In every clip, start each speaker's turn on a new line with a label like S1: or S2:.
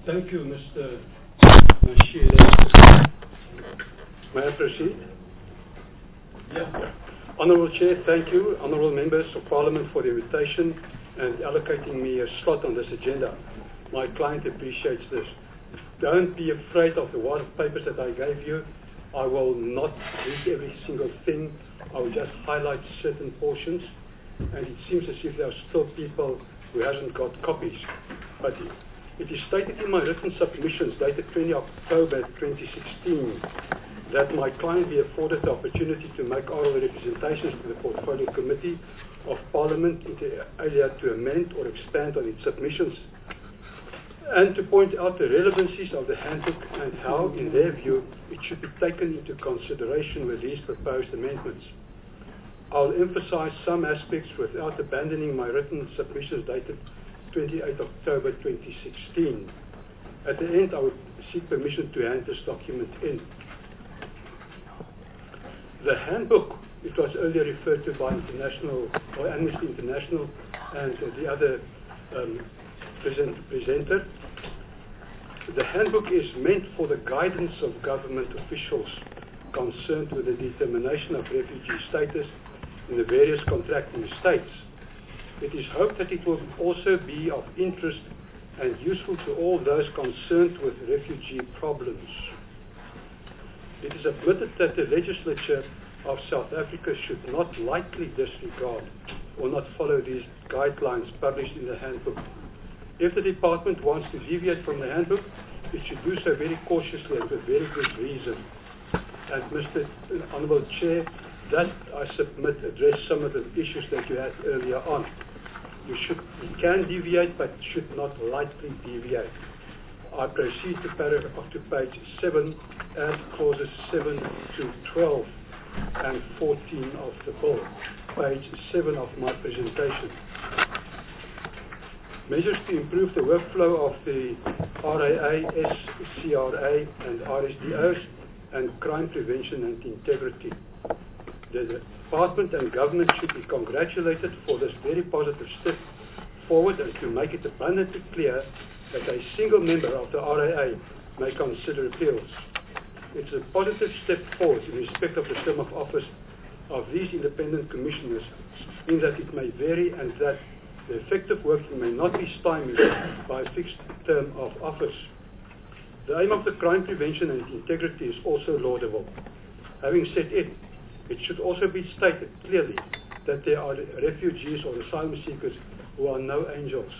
S1: Thank you, Mr. Mashir. May I proceed? Yeah. Honourable Chair, thank you. Honourable Members of Parliament for the invitation and allocating me a slot on this agenda. My client appreciates this. Don't be afraid of the white papers that I gave you. I will not read every single thing. I will just highlight certain portions. And it seems as if there are still people who hasn't got copies. But it is stated in my written submissions dated 20 October 2016 that my client be afforded the opportunity to make oral representations to the Portfolio Committee of Parliament inter alia to amend or expand on its submissions and to point out the relevancies of the handbook and how, in their view, it should be taken into consideration with these proposed amendments. I'll emphasize some aspects without abandoning my written submissions dated 28 October 2016. At the end, I would seek permission to hand this document in. The handbook, it was earlier referred to by Amnesty International and the other presenter. The handbook is meant for the guidance of government officials concerned with the determination of refugee status in the various contracting states. It is hoped that it will also be of interest and useful to all those concerned with refugee problems. It is admitted that the legislature of South Africa should not lightly disregard or not follow these guidelines published in the handbook. If the department wants to deviate from the handbook, it should do so very cautiously and with very good reason. And Mr. Honourable Chair, that I submit address some of the issues that you had earlier on. You can deviate, but should not lightly deviate. I proceed to page 7 and clauses 7 to 12 and 14 of the bill, page 7 of my presentation. Measures to improve the workflow of the RAA, SCRA and RSDOs and crime prevention and integrity. The Department and Government should be congratulated for this very positive step forward and to make it abundantly clear that a single member of the RAA may consider appeals. It's a positive step forward in respect of the term of office of these independent commissioners in that it may vary and that the effective working may not be stymied by a fixed term of office. The aim of the crime prevention and integrity is also laudable. Having said it should also be stated clearly that there are refugees or asylum seekers who are no angels.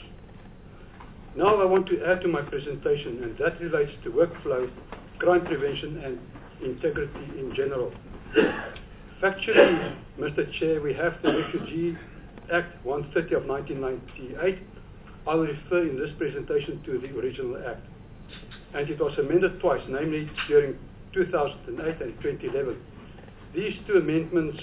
S1: Now I want to add to my presentation, and that relates to workflow, crime prevention and integrity in general. Factually, Mr. Chair, we have the Refugee Act 130 of 1998. I will refer in this presentation to the original Act. And it was amended twice, namely during 2008 and 2011. These two amendment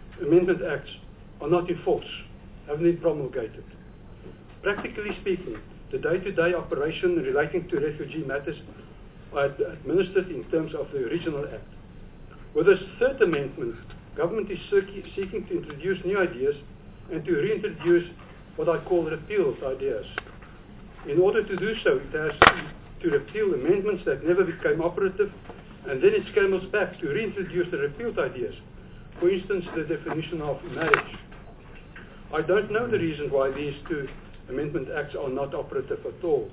S1: acts are not in force, haven't been promulgated. Practically speaking, the day-to-day operation relating to refugee matters are administered in terms of the original Act. With this third amendment, government is seeking to introduce new ideas and to reintroduce what I call repealed ideas. In order to do so, it has to repeal amendments that never became operative, and then it scrambles back to reintroduce the repealed ideas. For instance, the definition of marriage. I don't know the reason why these two amendment acts are not operative at all.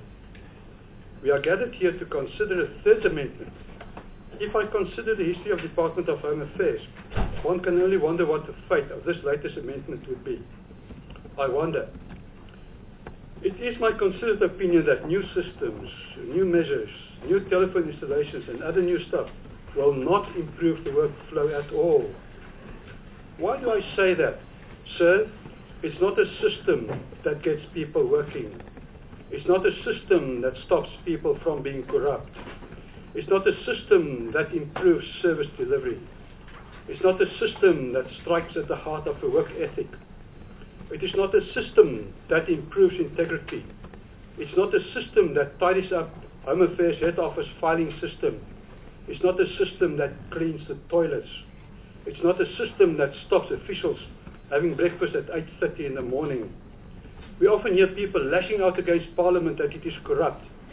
S1: We are gathered here to consider a third amendment. If I consider the history of Department of Home Affairs, one can only wonder what the fate of this latest amendment would be. I wonder. It is my considered opinion that new systems, new measures, new telephone installations and other new stuff will not improve the workflow at all. Why do I say that? Sir, it's not a system that gets people working. It's not a system that stops people from being corrupt. It's not a system that improves service delivery. It's not a system that strikes at the heart of a work ethic. It is not a system that improves integrity. It's not a system that tidies up Home Affairs head office filing system. It's not a system that cleans the toilets. It's not a system that stops officials having breakfast at 8:30 in the morning. We often hear people lashing out against Parliament that it is corrupt,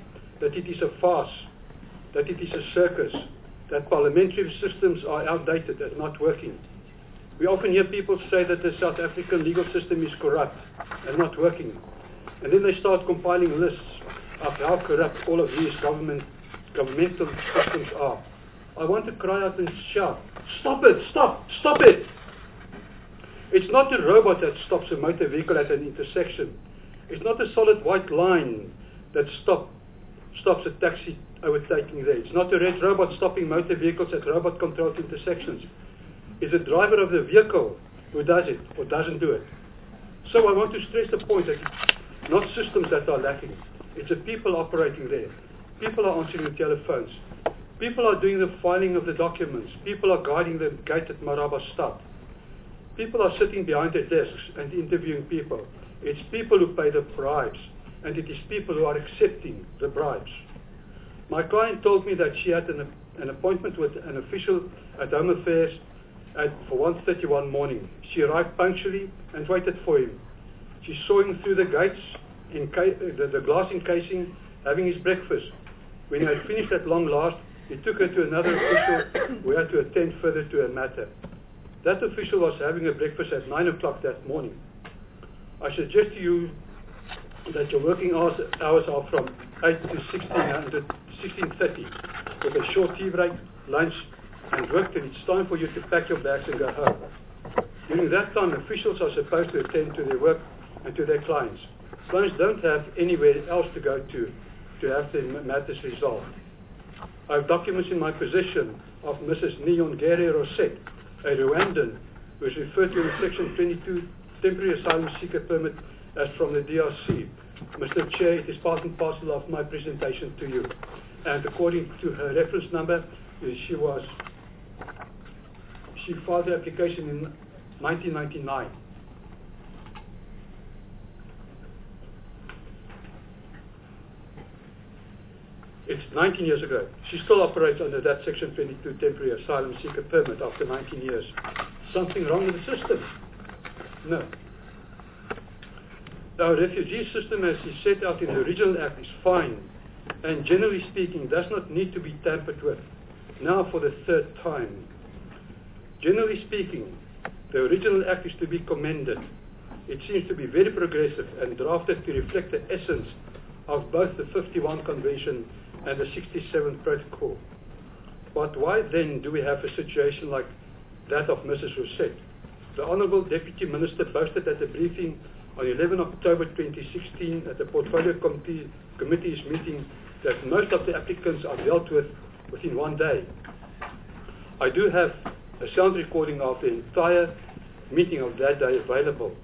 S1: that it is a farce, that it is a circus, that parliamentary systems are outdated and not working. We often hear people say that the South African legal system is corrupt and not working. And then they start compiling lists of how corrupt all of these governmental systems are. I want to cry out and shout, stop it, stop it! It's not a robot that stops a motor vehicle at an intersection. It's not a solid white line that stops a taxi overtaking there. It's not a red robot stopping motor vehicles at robot-controlled intersections. It's the driver of the vehicle who does it or doesn't do it. So I want to stress the point that it's not systems that are lacking. It's the people operating there. People are answering the telephones. People are doing the filing of the documents. People are guarding the gate at Maraba Stad. People are sitting behind their desks and interviewing people. It's people who pay the bribes, and it is people who are accepting the bribes. My client told me that she had an appointment with an official at Home Affairs for 1:31 morning. She arrived punctually and waited for him. She saw him through the gates, the glass encasing, having his breakfast. When he had finished at long last, he took her to another official who had to attend further to a matter. That official was having a breakfast at 9 o'clock that morning. I suggest to you that your working hours are from 8 to 16:30, with a short tea break, lunch, and work till it's time for you to pack your bags and go home. During that time, officials are supposed to attend to their work and to their clients. Clients don't have anywhere else to go to have their matters resolved. I have documents in my possession of Mrs. Nyongere Rosette, a Rwandan who is referred to in Section 22 temporary asylum seeker permit as from the DRC. Mr. Chair, it is part and parcel of my presentation to you. And according to her reference number, she filed the application in 1999. It's 19 years ago. She still operates under that Section 22 temporary asylum seeker permit after 19 years. Something wrong with the system? No. Our refugee system, as is set out in the original Act, is fine and generally speaking does not need to be tampered with. Now for the third time. Generally speaking, the original Act is to be commended. It seems to be very progressive and drafted to reflect the essence of both the 51 Convention and the 67 Protocol. But why then do we have a situation like that of Mrs. Rosette? The Honourable Deputy Minister boasted at a briefing on 11 October 2016 at the Portfolio Committee's meeting that most of the applicants are dealt with within one day. I do have a sound recording of the entire meeting of that day available.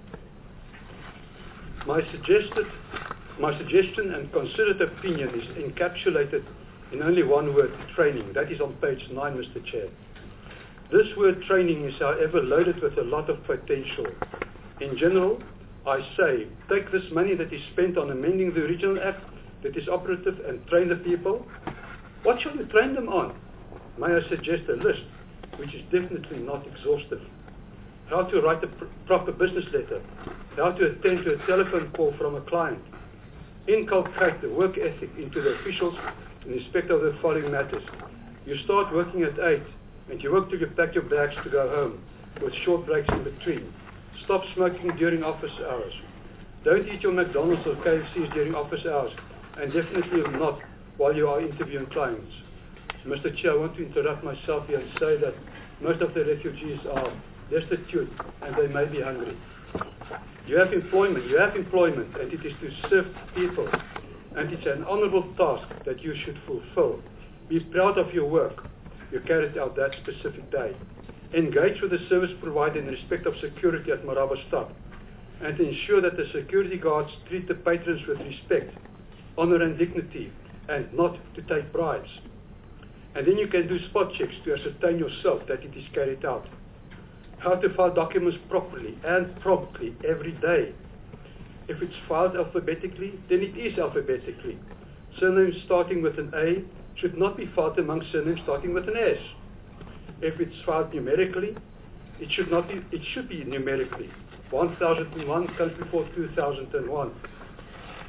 S1: My suggestion and considered opinion is encapsulated in only one word, training. That is on page 9, Mr. Chair. This word training is, however, loaded with a lot of potential. In general, I say, take this money that is spent on amending the original Act that is operative and train the people. What shall you train them on? May I suggest a list, which is definitely not exhaustive. How to write a proper business letter. How to attend to a telephone call from a client. Inculcate the work ethic into the officials in respect of the following matters. You start working at 8 and you work till you pack your bags to go home with short breaks in between. Stop smoking during office hours. Don't eat your McDonald's or KFCs during office hours, and definitely not while you are interviewing clients. Mr. Chair, I want to interrupt myself here and say that most of the refugees are destitute and they may be hungry. You have employment, and it is to serve people, and it's an honourable task that you should fulfill. Be proud of your work you carried out that specific day. Engage with the service provider in respect of security at Maraba Stad, and ensure that the security guards treat the patrons with respect, honour and dignity, and not to take bribes. And then you can do spot checks to ascertain yourself that it is carried out. How to file documents properly and promptly every day. If it's filed alphabetically, then it is alphabetically. Surnames starting with an A should not be filed among surnames starting with an S. If it's filed numerically, it should be numerically. 1001 comes before 2001.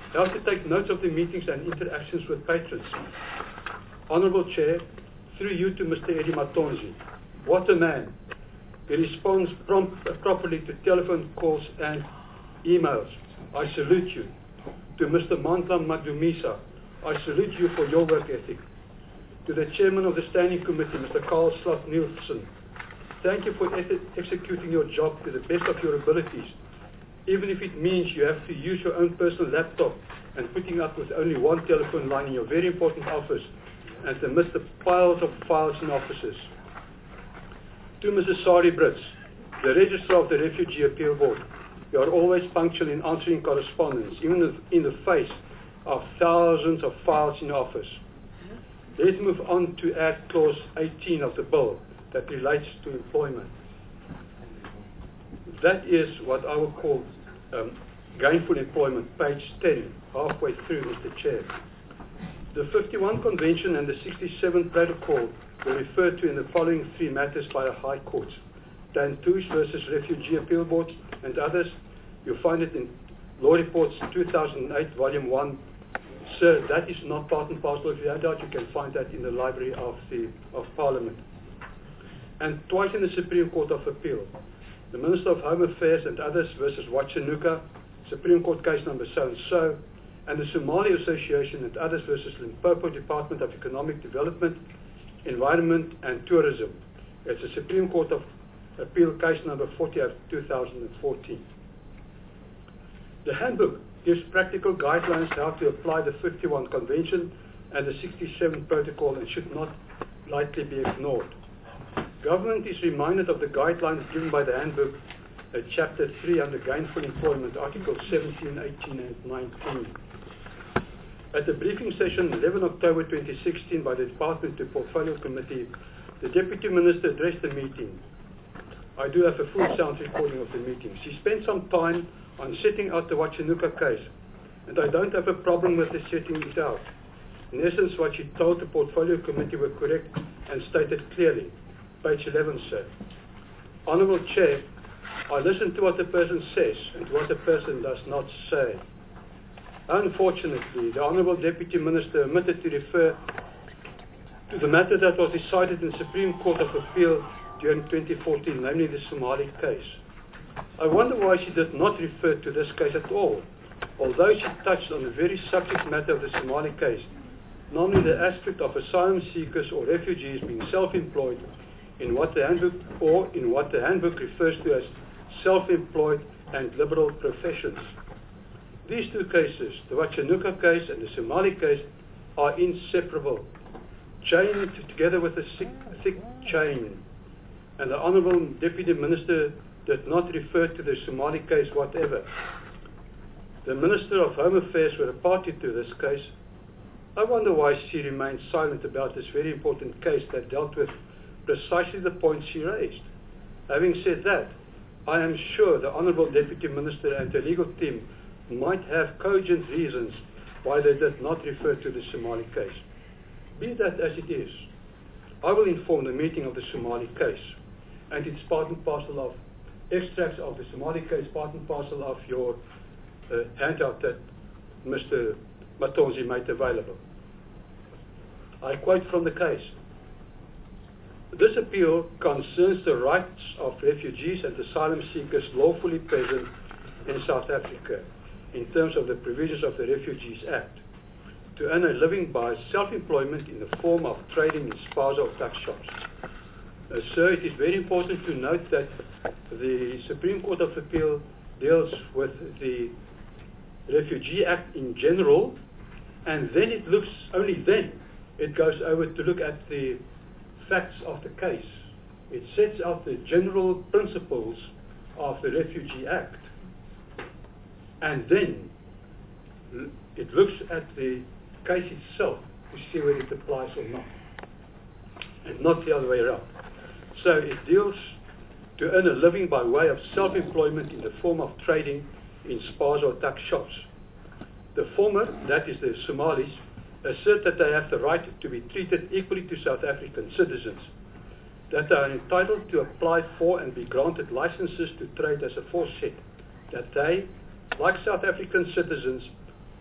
S1: How to take notes of the meetings and interactions with patrons. Honourable Chair, through you to Mr. Eddie Matonzi. What a man. He responds properly to telephone calls and emails. I salute you. To Mr. Mandla Madumisa, I salute you for your work ethic. To the Chairman of the Standing Committee, Mr. Carl Slot Nielsen, thank you for executing your job to the best of your abilities, even if it means you have to use your own personal laptop and putting up with only one telephone line in your very important office and amidst the piles of files in offices. To Mrs. Sari Brits, the Registrar of the Refugee Appeal Board, you are always punctual in answering correspondence, even in the face of thousands of files in office. Let's move on to Act Clause 18 of the bill that relates to employment. That is what I will call gainful employment, page 10, halfway through, Mr. Chair. The 51 Convention and the 67 Protocol were referred to in the following three matters by the High Courts. Dan Touche versus Refugee Appeal Board and others. You'll find it in Law Reports 2008, Volume 1. Sir, that is not part and parcel. If you have doubt, you can find that in the Library of Parliament. And twice in the Supreme Court of Appeal. The Minister of Home Affairs and others versus Wachanuka, Supreme Court case number so-and-so, and the Somali Association and others versus Limpopo Department of Economic Development, Environment and Tourism. It's a Supreme Court of Appeal case number 40 of 2014. The handbook gives practical guidelines how to apply the 51 Convention and the 67 Protocol and should not lightly be ignored. Government is reminded of the guidelines given by the handbook at Chapter 3 under Gainful Employment, Articles 17, 18 and 19. At the briefing session 11 October 2016 by the Department to Portfolio Committee, the Deputy Minister addressed the meeting. I do have a full sound recording of the meeting. She spent some time on setting out the Wachanuka case, and I don't have a problem with her setting it out. In essence, what she told the Portfolio Committee were correct and stated clearly. Page 11, sir. Honourable Chair, I listen to what the person says and what the person does not say. Unfortunately, the Honourable Deputy Minister omitted to refer to the matter that was decided in the Supreme Court of Appeal during 2014, namely the Somali case. I wonder why she did not refer to this case at all, although she touched on the very subject matter of the Somali case, namely the aspect of asylum seekers or refugees being self-employed in what the handbook refers to as self-employed and liberal professions. These two cases, the Wachanuka case and the Somali case, are inseparable, chained together with a thick chain. And the Honourable Deputy Minister did not refer to the Somali case whatever. The Minister of Home Affairs were a party to this case. I wonder why she remained silent about this very important case that dealt with precisely the points she raised. Having said that, I am sure the Honourable Deputy Minister and the legal team might have cogent reasons why they did not refer to the Somali case. Be that as it is, I will inform the meeting of the Somali case, and it's part and parcel of extracts of the Somali case, part and parcel of your handout that Mr. Matonzi made available. I quote from the case. This appeal concerns the rights of refugees and asylum seekers lawfully present in South Africa in terms of the provisions of the Refugees Act to earn a living by self-employment in the form of trading in spaza or tuck shops. Sir, it is very important to note that the Supreme Court of Appeal deals with the Refugee Act in general, and then it looks, only then, it goes over to look at the facts of the case. It sets out the general principles of the Refugee Act, and then it looks at the case itself to see whether it applies or not, and not the other way around. So it deals to earn a living by way of self-employment in the form of trading in spaza or tuck shops. The former, that is the Somalis, assert that they have the right to be treated equally to South African citizens, that they are entitled to apply for and be granted licenses to trade as aforesaid, that they, like South African citizens,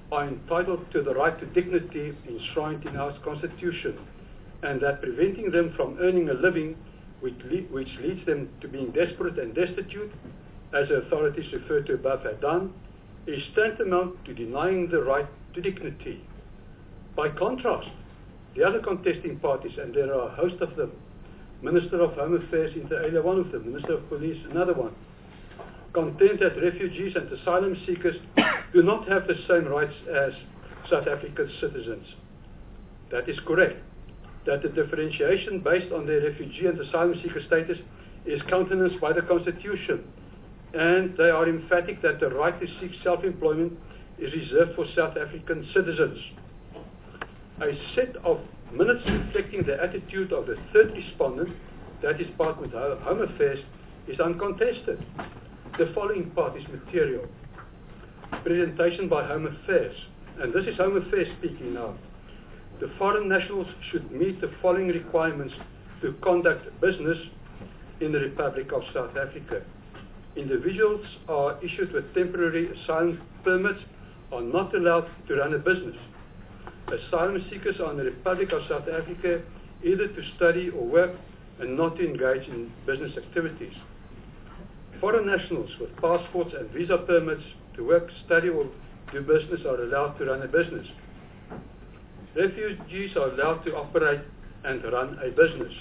S1: are entitled to the right to dignity enshrined in our Constitution, and that preventing them from earning a living, which leads them to being desperate and destitute, as the authorities referred to above had done, is tantamount to denying the right to dignity. By contrast, the other contesting parties, and there are a host of them, Minister of Home Affairs inter alia one of them, Minister of Police another one, contend that refugees and asylum seekers do not have the same rights as South African citizens. That is correct. That the differentiation based on their refugee and asylum seeker status is countenanced by the Constitution, and they are emphatic that the right to seek self-employment is reserved for South African citizens. A set of minutes reflecting the attitude of the third respondent, that is Department of Home Affairs, is uncontested. The following part is material. Presentation by Home Affairs, and this is Home Affairs speaking now. The foreign nationals should meet the following requirements to conduct business in the Republic of South Africa. Individuals are issued with temporary asylum permits are not allowed to run a business. Asylum seekers are in the Republic of South Africa either to study or work and not to engage in business activities. Foreign nationals with passports and visa permits to work, study or do business are allowed to run a business. Refugees are allowed to operate and run a business.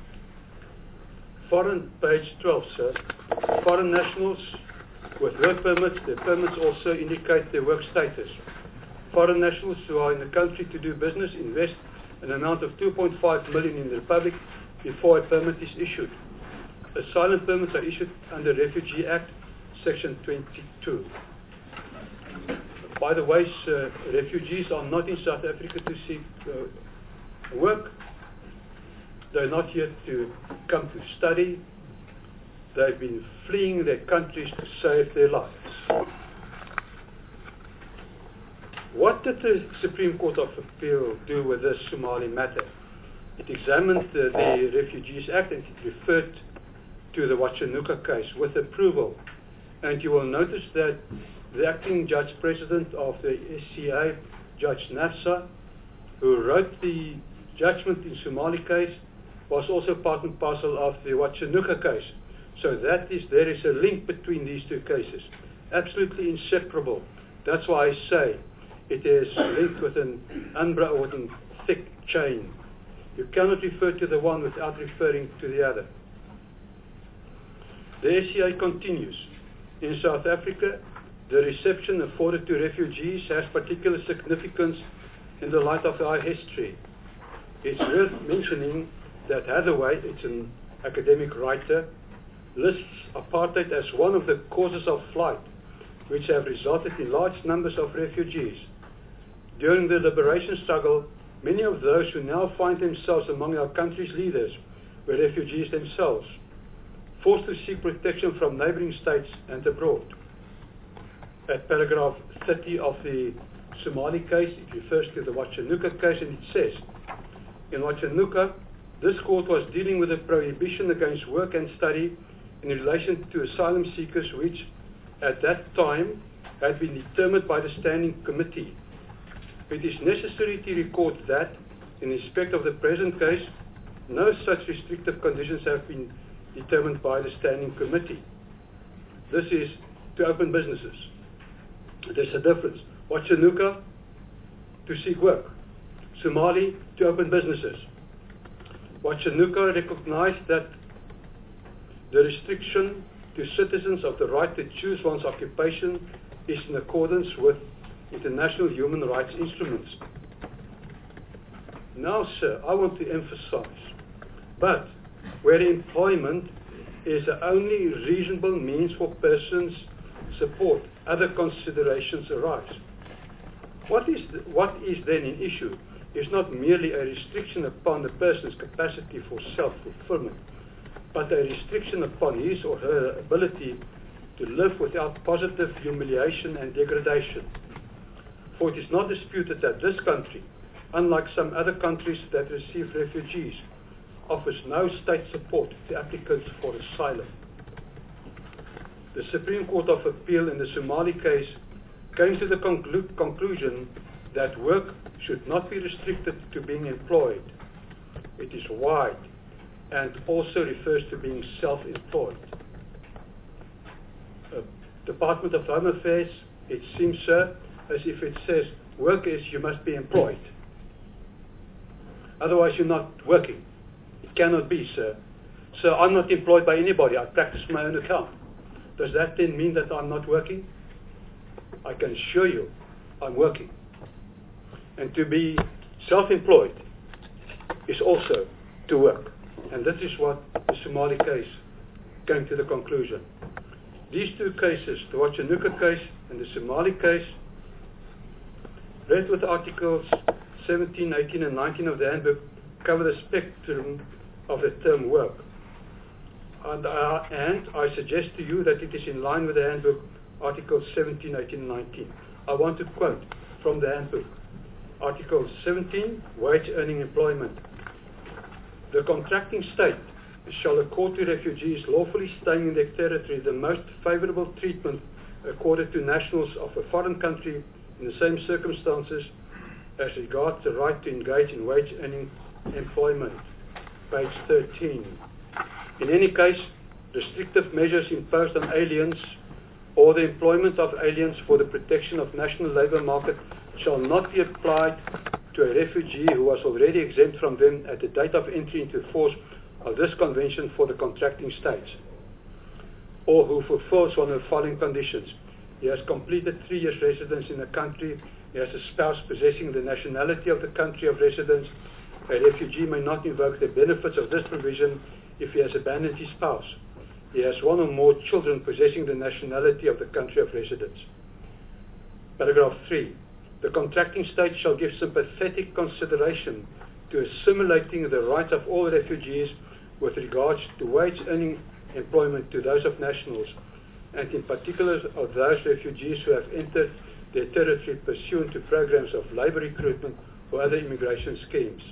S1: Page 12, sir. Foreign nationals with work permits, their permits also indicate their work status. Foreign nationals who are in the country to do business invest an amount of 2.5 million in the Republic before a permit is issued. Asylum permits are issued under Refugee Act, Section 22. By the way, sir, refugees are not in South Africa to seek work. They're not here to come to study. They've been fleeing their countries to save their lives. What did the Supreme Court of Appeal do with this Somali matter? It examined the Refugees Act and it referred to the Wachanuka case with approval. And you will notice that the acting Judge President of the SCA, Judge Nafsa, who wrote the judgment in Somali case, was also part and parcel of the Wachanuka case. So there is a link between these two cases. Absolutely inseparable. That's why I say it is linked with an umbrella, with a thick chain. You cannot refer to the one without referring to the other. The SCA continues. In South Africa, the reception afforded to refugees has particular significance in the light of our history. It's worth mentioning that Hathaway, it's an academic writer, lists apartheid as one of the causes of flight, which have resulted in large numbers of refugees. During the liberation struggle, many of those who now find themselves among our country's leaders were refugees themselves, forced to seek protection from neighboring states and abroad. At paragraph 30 of the Somali case, it refers to the Wachanuka case, and it says, in Wachanuka, this court was dealing with a prohibition against work and study in relation to asylum seekers which, at that time, had been determined by the Standing Committee. It is necessary to record that, in respect of the present case, no such restrictive conditions have been determined by the Standing Committee. This is to open businesses. There's a difference. Wachanuka, to seek work. Somali, to open businesses. Wachanuka recognized that the restriction to citizens of the right to choose one's occupation is in accordance with international human rights instruments. Now, sir, I want to emphasize, but where employment is the only reasonable means for persons' support, other considerations arise. What is then an issue is not merely a restriction upon the person's capacity for self-fulfillment, but a restriction upon his or her ability to live without positive humiliation and degradation. For it is not disputed that this country, unlike some other countries that receive refugees, offers no state support to applicants for asylum. The Supreme Court of Appeal in the Somali case came to the conclusion that work should not be restricted to being employed. It is wide and also refers to being self-employed. Department of Home Affairs, it seems, sir, as if it says work is you must be employed. Otherwise you're not working. It cannot be, sir. So I'm not employed by anybody. I practice my own account. Does that then mean that I'm not working? I can assure you I'm working. And to be self-employed is also to work. And this is what the Somali case came to the conclusion. These two cases, the Wachanuka case and the Somali case, read with Articles 17, 18 and 19 of the handbook, cover the spectrum of the term work. And I suggest to you that it is in line with the handbook, Articles 17, 18 and 19. I want to quote from the handbook. Article 17, wage earning employment. The contracting state shall accord to refugees lawfully staying in their territory the most favorable treatment accorded to nationals of a foreign country in the same circumstances as regards the right to engage in wage earning employment. Page 13. In any case, restrictive measures imposed on aliens or the employment of aliens for the protection of national labour market shall not be applied to a refugee who was already exempt from them at the date of entry into force of this convention for the contracting states, or who fulfills one of the following conditions. He has completed 3 years residence in the country. He has a spouse possessing the nationality of the country of residence. A refugee may not invoke the benefits of this provision if he has abandoned his spouse. He has one or more children possessing the nationality of the country of residence. Paragraph 3. The contracting state shall give sympathetic consideration to assimilating the rights of all refugees with regards to wage earning employment to those of nationals, and in particular of those refugees who have entered their territory pursuant to programs of labour recruitment or other immigration schemes.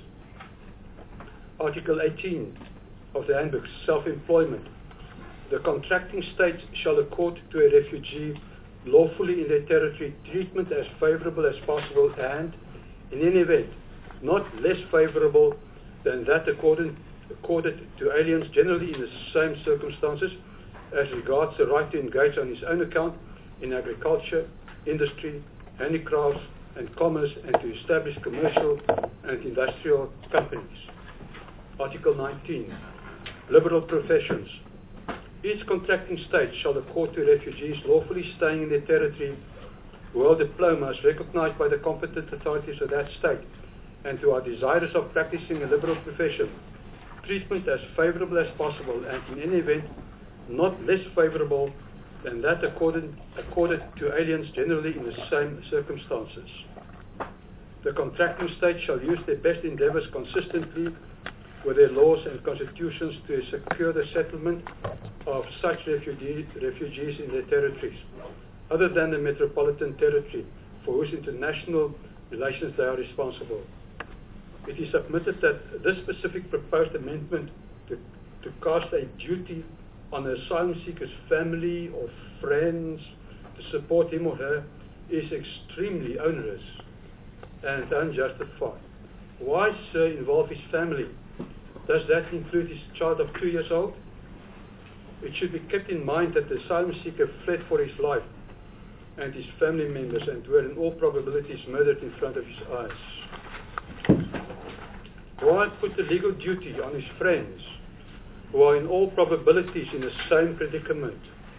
S1: Article 18 of the handbook, self-employment. The contracting state shall accord to a refugee lawfully in their territory treatment as favourable as possible and, in any event, not less favourable than that accorded to aliens generally in the same circumstances as regards the right to engage on his own account in agriculture, industry, handicrafts and commerce, and to establish commercial and industrial companies. Article 19. Liberal professions. Each contracting state shall accord to refugees lawfully staying in their territory who hold diplomas recognized by the competent authorities of that state and who are desirous of practicing a liberal profession treatment as favorable as possible and in any event not less favorable than that accorded to aliens generally in the same circumstances. The contracting state shall use their best endeavours consistently with their laws and constitutions to secure the settlement of such refugees in their territories, other than the metropolitan territory, for whose international relations they are responsible. It is submitted that this specific proposed amendment to cast a duty on the asylum seeker's family or friends to support him or her is extremely onerous and unjustified. Why, sir, involve his family? Does that include his child of 2 years old? It should be kept in mind that the asylum seeker fled for his life and his family members and were in all probabilities murdered in front of his eyes. Why put the legal duty on his friends who are in all probabilities in the same predicament?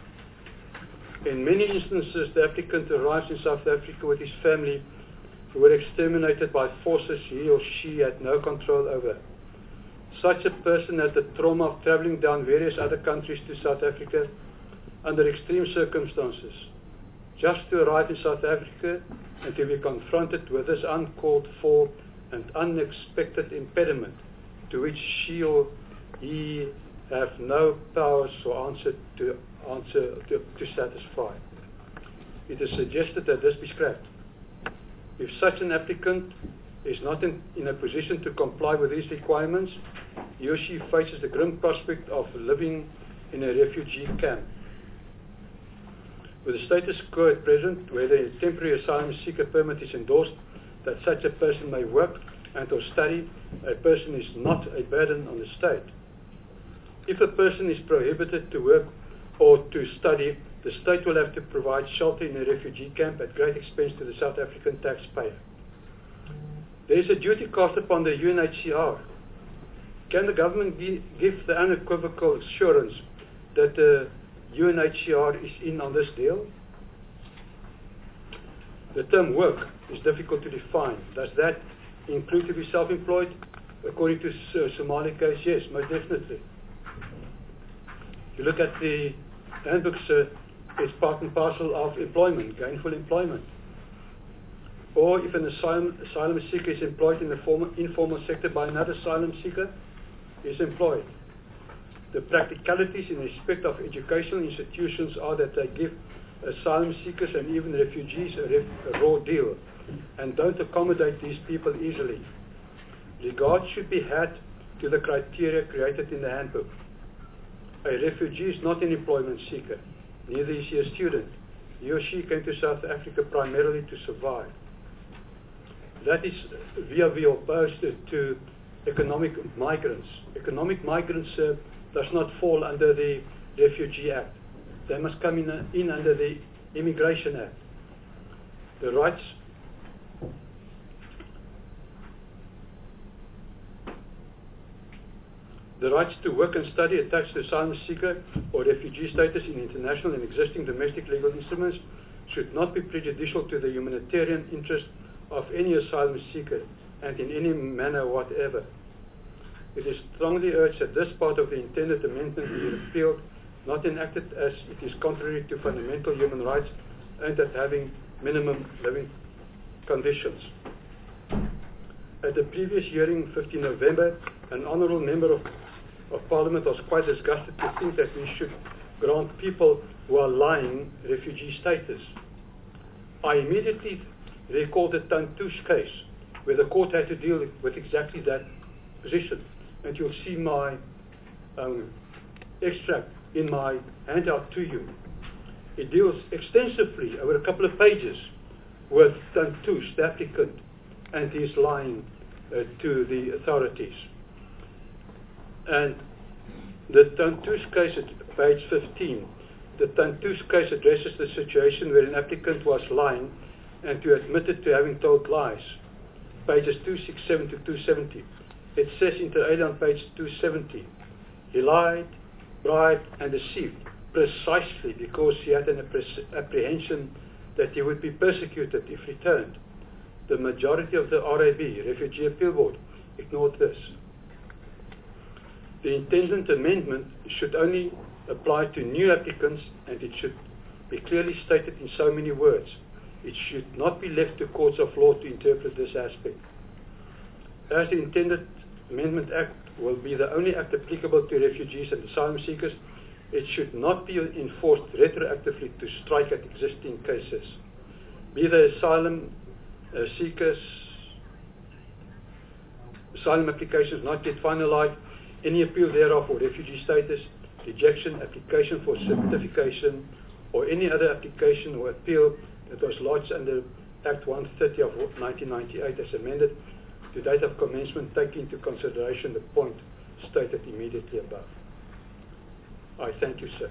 S1: In many instances, the applicant arrives in South Africa with his family who were exterminated by forces he or she had no control over. Such a person has the trauma of travelling down various other countries to South Africa under extreme circumstances, just to arrive in South Africa and to be confronted with this uncalled for and unexpected impediment to which she or he have no powers or answer to satisfy. It is suggested that this be scrapped. If such an applicant is not in a position to comply with these requirements, he or she faces the grim prospect of living in a refugee camp. With the status quo at present, where the temporary asylum seeker permit is endorsed that such a person may work and or study, a person is not a burden on the state. If a person is prohibited to work or to study, the state will have to provide shelter in a refugee camp at great expense to the South African taxpayer. There is a duty cast upon the UNHCR. Can the government give the unequivocal assurance that the UNHCR is in on this deal? The term work is difficult to define. Does that include to be self-employed? According to Somali case, yes, most definitely. If you look at the handbooks, it's part and parcel of employment, gainful employment. Or if an asylum seeker is employed in the informal sector by another asylum seeker, is employed. The practicalities in respect of educational institutions are that they give asylum seekers and even refugees a raw deal and don't accommodate these people easily. Regard should be had to the criteria created in the handbook. A refugee is not an employment seeker, neither is he a student. He or she came to South Africa primarily to survive. That is via opposed to economic migrants. Economic migrants does not fall under the Refugee Act. They must come in under the Immigration Act. The rights to work and study attached to asylum seeker or refugee status in international and existing domestic legal instruments should not be prejudicial to the humanitarian interest of any asylum seeker and in any manner whatever. It is strongly urged that this part of the intended amendment be repealed, not enacted, as it is contrary to fundamental human rights aimed at having minimum living conditions. At the previous hearing, 15 November, an honourable member of Parliament was quite disgusted to think that we should grant people who are lying refugee status. I immediately recalled the Tantouche case, where the court had to deal with exactly that position. And you'll see my extract in my handout to you. It deals extensively over a couple of pages with Tantouche, the applicant, and his lying to the authorities. And the Tantouche case at page 15, the Tantouche case addresses the situation where an applicant was lying and to admitted to having told lies. Pages 267 to 270. It says inter alia on page 270, he lied, bribed and deceived precisely because he had an apprehension that he would be persecuted if returned. The majority of the RAB, Refugee Appeal Board, ignored this. The intended amendment should only apply to new applicants and it should be clearly stated in so many words. It should not be left to courts of law to interpret this aspect. As the intended Amendment Act will be the only act applicable to refugees and asylum seekers, it should not be enforced retroactively to strike at existing cases. Be the asylum seekers, asylum applications not yet finalized, any appeal thereof for refugee status, rejection, application for certification, or any other application or appeal that was lodged under Act 130 of 1998 as amended, to date of commencement, take into consideration the point stated immediately above. I thank you, sir.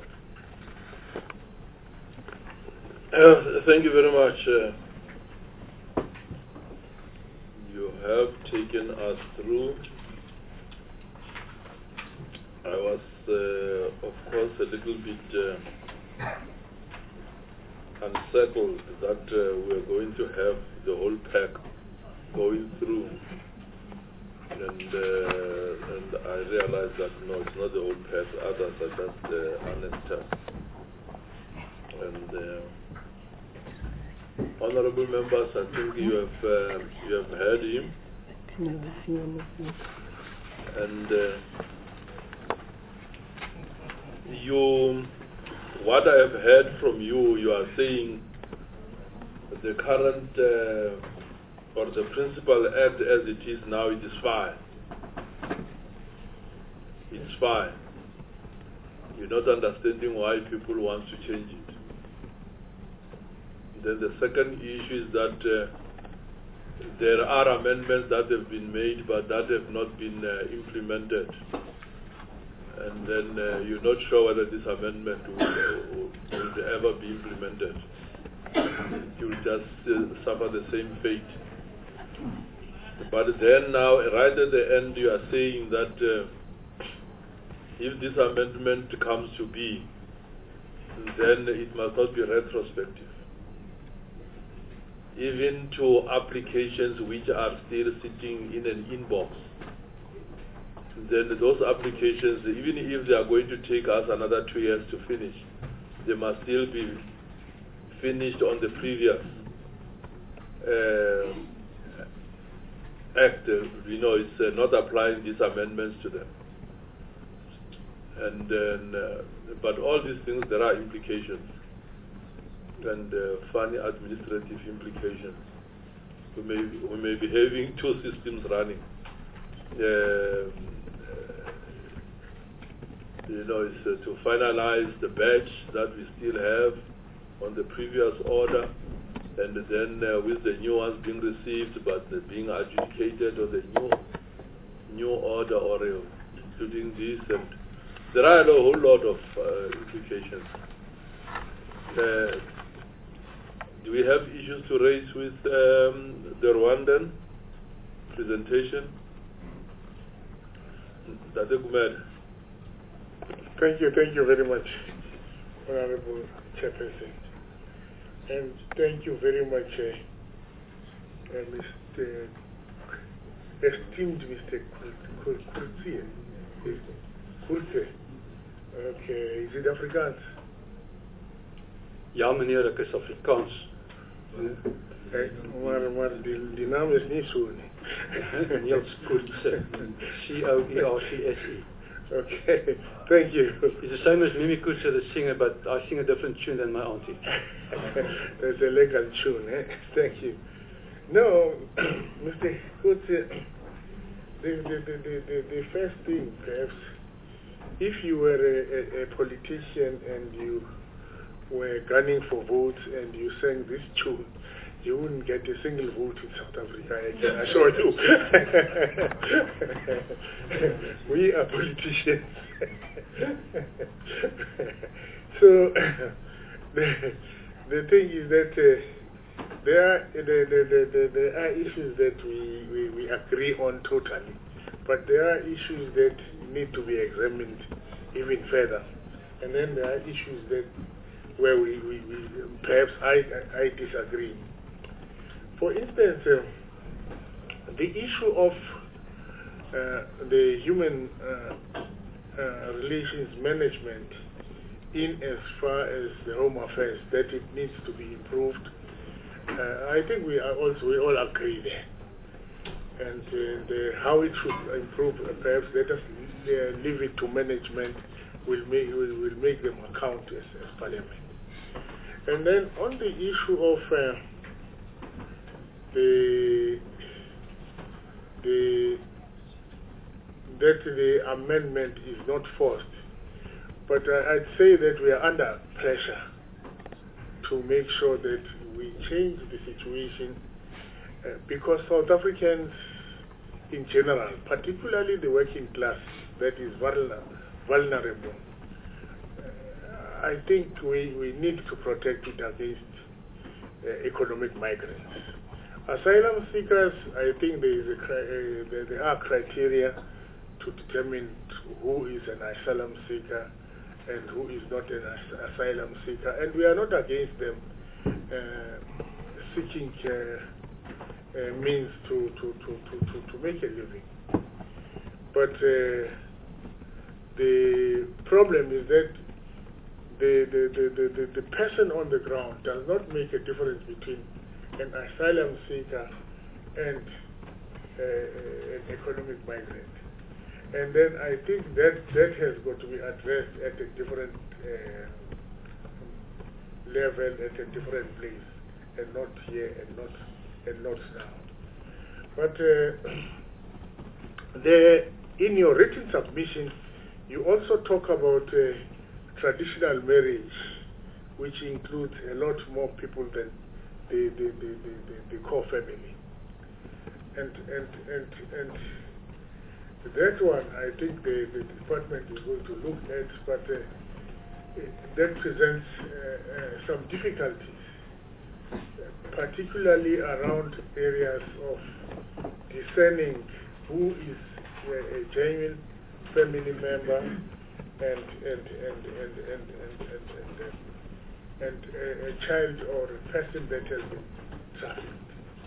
S2: Thank you very much. You have taken us through. I was, of course, a little bit unsettled that we're going to have the whole pack going through, and I realized that no, it's not the whole pack. Others are just honest. And honorable members, I think you have heard him, and what I have heard from you, you are saying the current or the principal act as it is now, it is fine. It's fine. You're not understanding why people want to change it. Then the second issue is that there are amendments that have been made but that have not been implemented. And then you're not sure whether this amendment will ever be implemented. You'll just suffer the same fate. But then now, right at the end, you are saying that if this amendment comes to be, then it must not be retrospective. Even to applications which are still sitting in an inbox, then those applications, even if they are going to take us another 2 years to finish, they must still be finished on the previous act. It's not applying these amendments to them. And then, but all these things, there are implications and funny administrative implications. We may be having two systems running. It's to finalize the batch that we still have on the previous order, and then with the new ones being received but being adjudicated on the new order, or including this, and there are a whole lot of implications. Do we have issues to raise with the Rwandan presentation? Dr. Gumede.
S3: Thank you very much, Honorable Chairperson. And thank you very much, Mr. esteemed Mr. Kurtse. Okay, is it Afrikaans?
S1: Ja, meneer, ek is Afrikaans.
S3: Maar die naam is niet zo.
S1: Niels Kurtse. C-O-E-R-C-S-E.
S3: Okay, thank you.
S1: It's the same as Mimi Kurtse, the singer, but I sing a different tune than my auntie.
S3: That's a legal tune, eh? Thank you. No, Mr. Kurtse, the first thing, perhaps, if you were a politician and you were gunning for votes and you sang this tune, you wouldn't get a single vote in South Africa, I can assure you. We are politicians. So, the thing is that there are issues that we agree on totally, but there are issues that need to be examined even further. And then there are issues that where we perhaps I disagree. For instance, the issue of the human relations management, in as far as the Home Affairs, that it needs to be improved. I think we all agree there. And how it should improve, perhaps let us leave it to management. We'll make them account as Parliament. And then on the issue of that the amendment is not forced, but I'd say that we are under pressure to make sure that we change the situation because South Africans in general, particularly the working class that is vulnerable, I think we need to protect it against economic migrants. Asylum seekers, I think there are criteria to determine who is an asylum seeker and who is not an asylum seeker, and we are not against them seeking means to make a living. But the problem is that the person on the ground does not make a difference between an asylum seeker and an economic migrant. And then I think that has got to be addressed at a different level, at a different place, and not here and not now. But in your written submission, you also talk about traditional marriage, which includes a lot more people than the core family. And that one, I think the department is going to look at, but that presents some difficulties, particularly around areas of discerning who is a genuine family member and a child or a person that has been trafficked.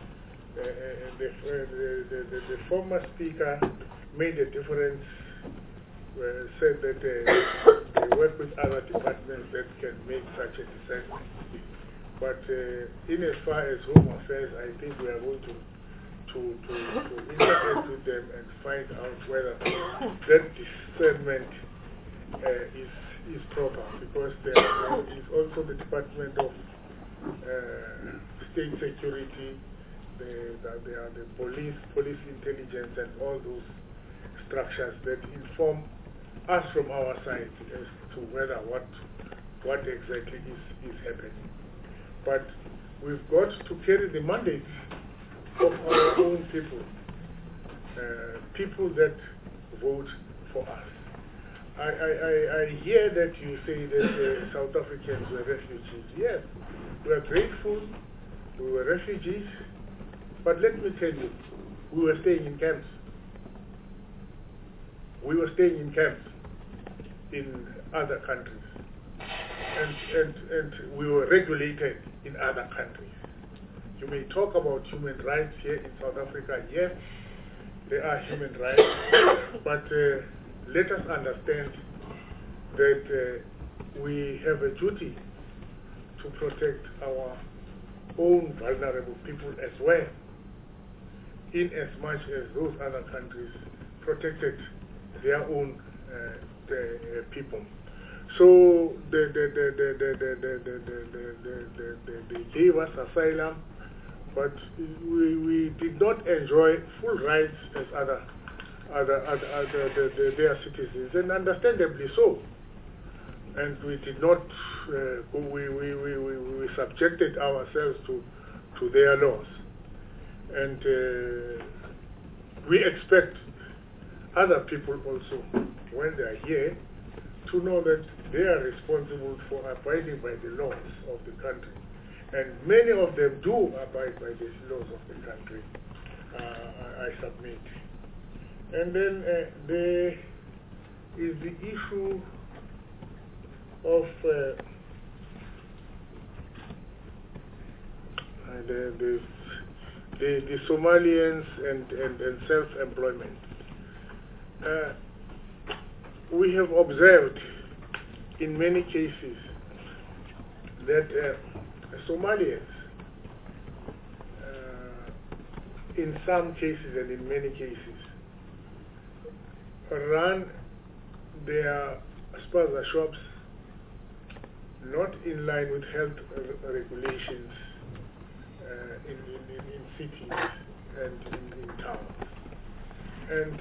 S3: The former speaker made a difference, said that they work with other departments that can make such a discernment. But in as far as Home Affairs, I think we are going to interact with them and find out whether that discernment is proper, because there is also the Department of State Security, there are the police intelligence, and all those structures that inform us from our side as to whether what exactly is happening. But we've got to carry the mandate of our own people, people that vote for us. I hear that you say that South Africans were refugees. Yes, we are grateful, we were refugees, but let me tell you, we were staying in camps. We were staying in camps in other countries, and we were regulated in other countries. You may talk about human rights here in South Africa. Yes, there are human rights, but let us understand that we have a duty to protect our own vulnerable people as well, in as much as those other countries protected their own people. So they gave us asylum, but we did not enjoy full rights as their citizens, and understandably so. And we did not. We subjected ourselves to their laws, and we expect other people also, when they are here, to know that they are responsible for abiding by the laws of the country. And many of them do abide by the laws of the country, I submit. And then there is the issue of the Somalians and self-employment. We have observed in many cases that Somalians, in some cases and in many cases, run their spaza shops not in line with health regulations in cities and in towns. And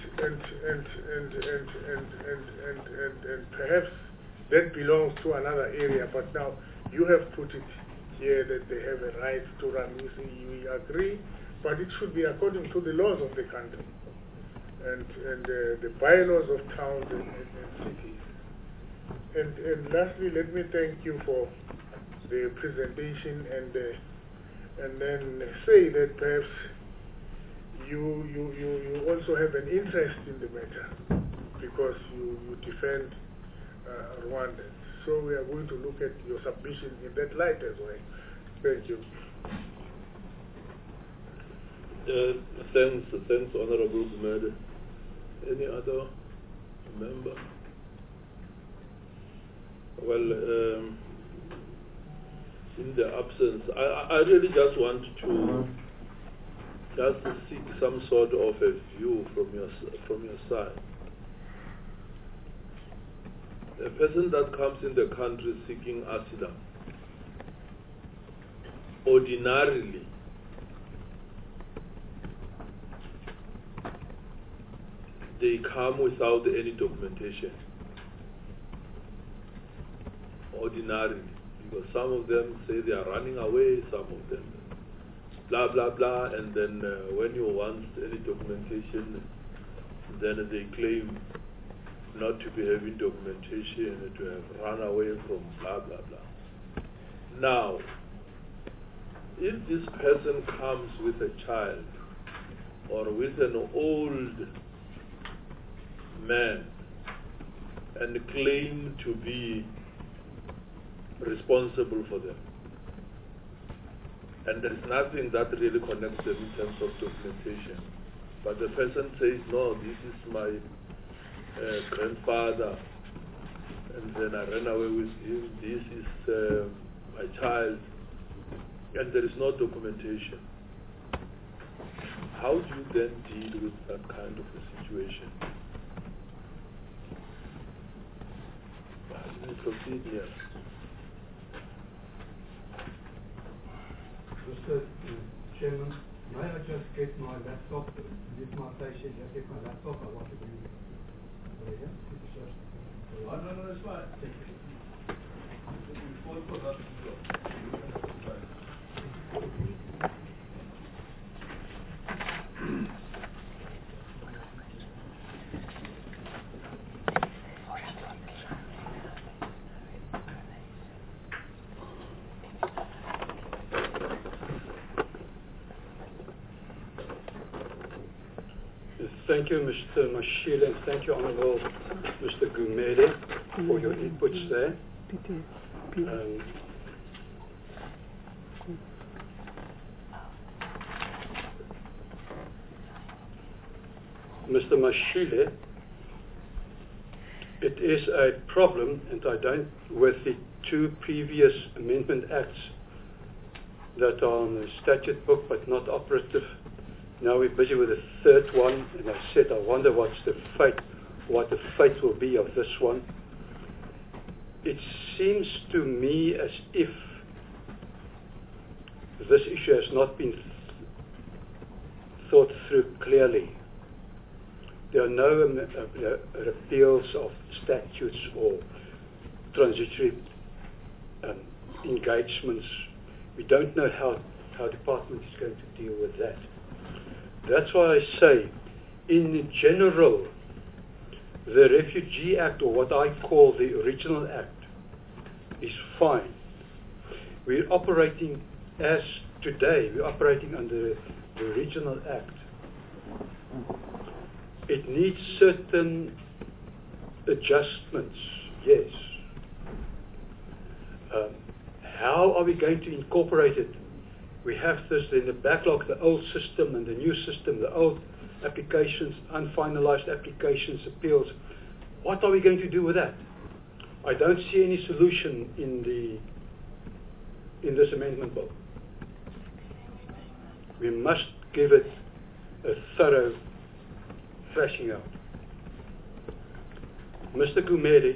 S3: perhaps that belongs to another area, but now you have put it here that they have a right to run. We agree, but it should be according to the laws of the country and the bylaws of towns and cities. And lastly, let me thank you for the presentation, and then say that perhaps you also have an interest in the matter, because you defend Rwandans. So we are going to look at your submission in that light as well. Thank you.
S2: Thanks, Honorable Gumede. Any other member? Well, in the absence, I really just want to seek some sort of a view from your side. A person that comes in the country seeking asylum, ordinarily, they come without any documentation. Ordinarily, because some of them say they are running away, some of them blah, blah, blah, and then when you want any documentation, then they claim not to be having documentation, to have run away from blah, blah, blah. Now, if this person comes with a child or with an old man and claim to be responsible for them, and there's nothing that really connects them in terms of documentation, but the person says, no, this is my grandfather, and then I ran away with him, this is my child, and there is no documentation. How do you then deal with that kind of a situation? Let me proceed here.
S1: Mr. Chairman, may I just get my laptop? This is my station, just get my laptop. I want to bring it. No, it's fine. Thank you. Thank you, Mr. Mashile, and thank you, Honourable Mr. Gumede, for your inputs there. Mr. Mashile, it is a problem, and I don't, with the two previous amendment acts that are on the statute book but not operative. Now we're busy with the third one, and I said I wonder what the fate will be of this one. It seems to me as if this issue has not been thought through clearly. There are no repeals of statutes or transitory engagements. We don't know how Department is going to deal with that. That's why I say, in general, the Refugee Act, or what I call the original Act, is fine. We're operating as today, we're operating under the original Act. It needs certain adjustments, yes. How are we going to incorporate it? We have this in the backlog, the old system and the new system, the old applications, unfinalized applications, appeals. What are we going to do with that? I don't see any solution in this amendment bill. We must give it a thorough thrashing out. Mr. Gumede,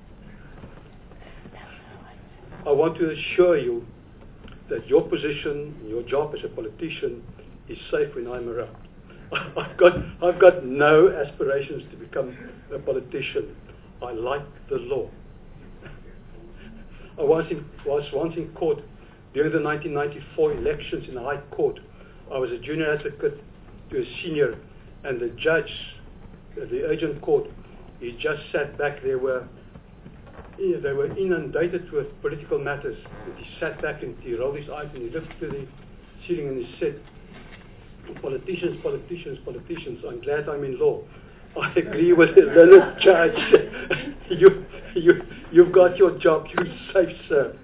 S1: I want to assure you that your position, your job as a politician, is safe when I'm around. I've got no aspirations to become a politician. I like the law. I was once in court during the 1994 elections in the High Court. I was a junior advocate to a senior, and the judge, the urgent court, he just sat back. They were inundated with political matters. And he sat back and he rolled his eyes and he looked to the ceiling and he said, politicians, politicians, politicians, I'm glad I'm in law. I agree with the learned judge. You've got your job, you're safe, sir.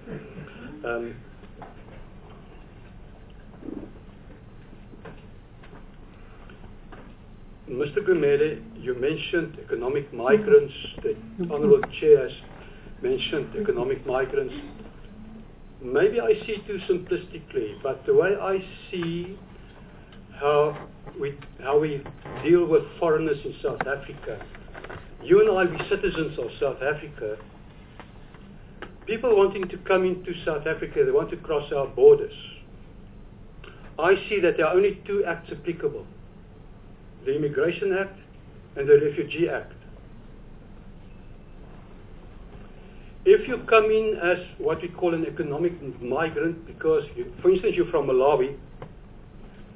S1: Mr. Gumede, you mentioned economic migrants. The Honourable Chair has mentioned economic migrants. Maybe I see too simplistically, but the way I see how we deal with foreigners in South Africa, you and I, we're citizens of South Africa. People wanting to come into South Africa, they want to cross our borders. I see that there are only two acts applicable: the Immigration Act and the Refugee Act. If you come in as what we call an economic migrant, because, for instance, you're from Malawi,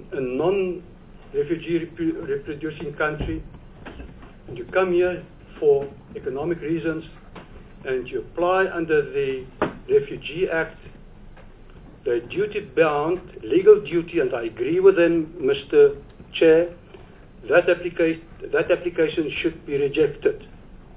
S1: a non-refugee reproducing country, and you come here for economic reasons, and you apply under the Refugee Act, the duty-bound, legal duty, and I agree with them, Mr. Chair, that application should be rejected.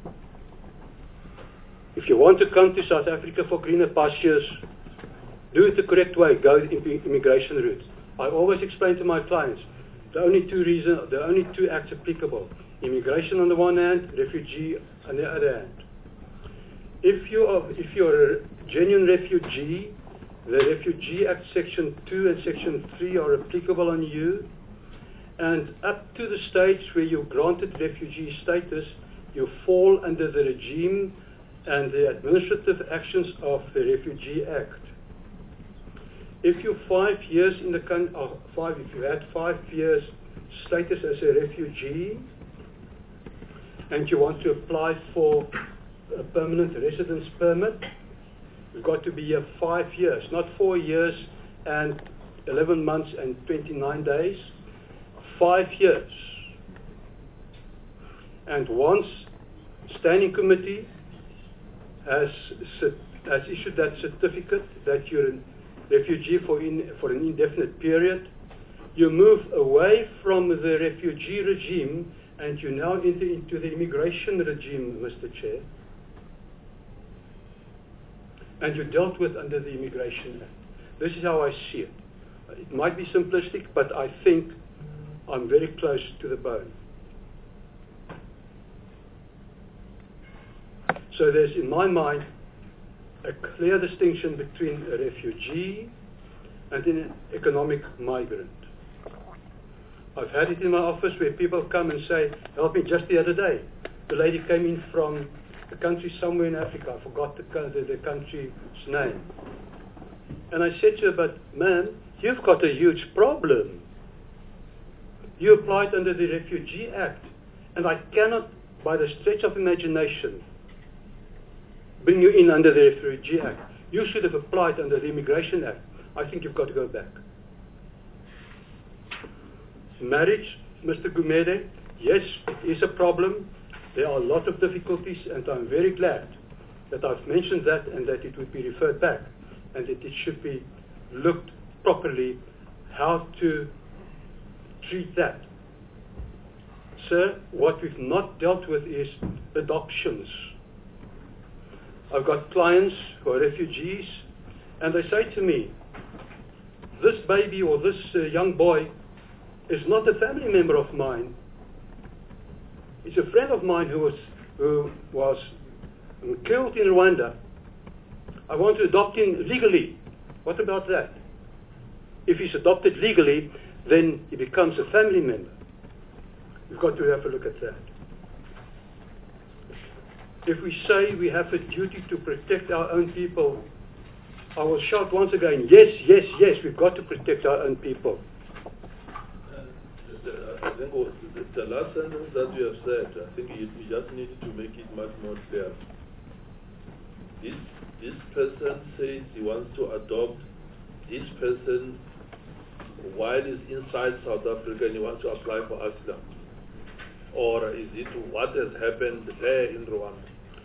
S1: If you want to come to South Africa for greener pastures, do it the correct way, go the immigration route. I always explain to my clients, the only two acts applicable, immigration on the one hand, refugee on the other hand. If you're a genuine refugee, the Refugee Act Section 2 and Section 3 are applicable on you, and up to the stage where you're granted refugee status, you fall under the regime and the administrative actions of the Refugee Act. If you're 5 years in the country, if you had 5 years status as a refugee, and you want to apply for a permanent residence permit, you've got to be here 5 years, not 4 years and 11 months and 29 days, 5 years. And once Standing Committee has issued that certificate that you're a refugee for an indefinite period, you move away from the refugee regime and you now enter into the immigration regime, Mr. Chair. And you're dealt with under the Immigration Act. This is how I see it. It might be simplistic, but I think I'm very close to the bone. So there's, in my mind, a clear distinction between a refugee and an economic migrant. I've had it in my office where people come and say, help me. Just the other day, the lady came in from a country somewhere in Africa. I forgot the country's name. And I said to her, but ma'am, you've got a huge problem. You applied under the Refugee Act, and I cannot, by the stretch of imagination, bring you in under the Refugee Act. You should have applied under the Immigration Act. I think you've got to go back. Marriage, Mr. Gumede, yes, it is a problem. There are a lot of difficulties, and I'm very glad that I've mentioned that and that it would be referred back and that it should be looked properly how to treat that. Sir, what we've not dealt with is adoptions. I've got clients who are refugees, and they say to me, this baby or this young boy is not a family member of mine. He's a friend of mine who was killed in Rwanda. I want to adopt him legally. What about that? If he's adopted legally, then he becomes a family member. We've got to have a look at that. If we say we have a duty to protect our own people, I will shout once again, yes, yes, yes, we've got to protect our own people.
S2: I think the last sentence that you have said, I think you just need to make it much more clear. This person says he wants to adopt this person while he's inside South Africa and he wants to apply for asylum. Or is it what has happened there in Rwanda?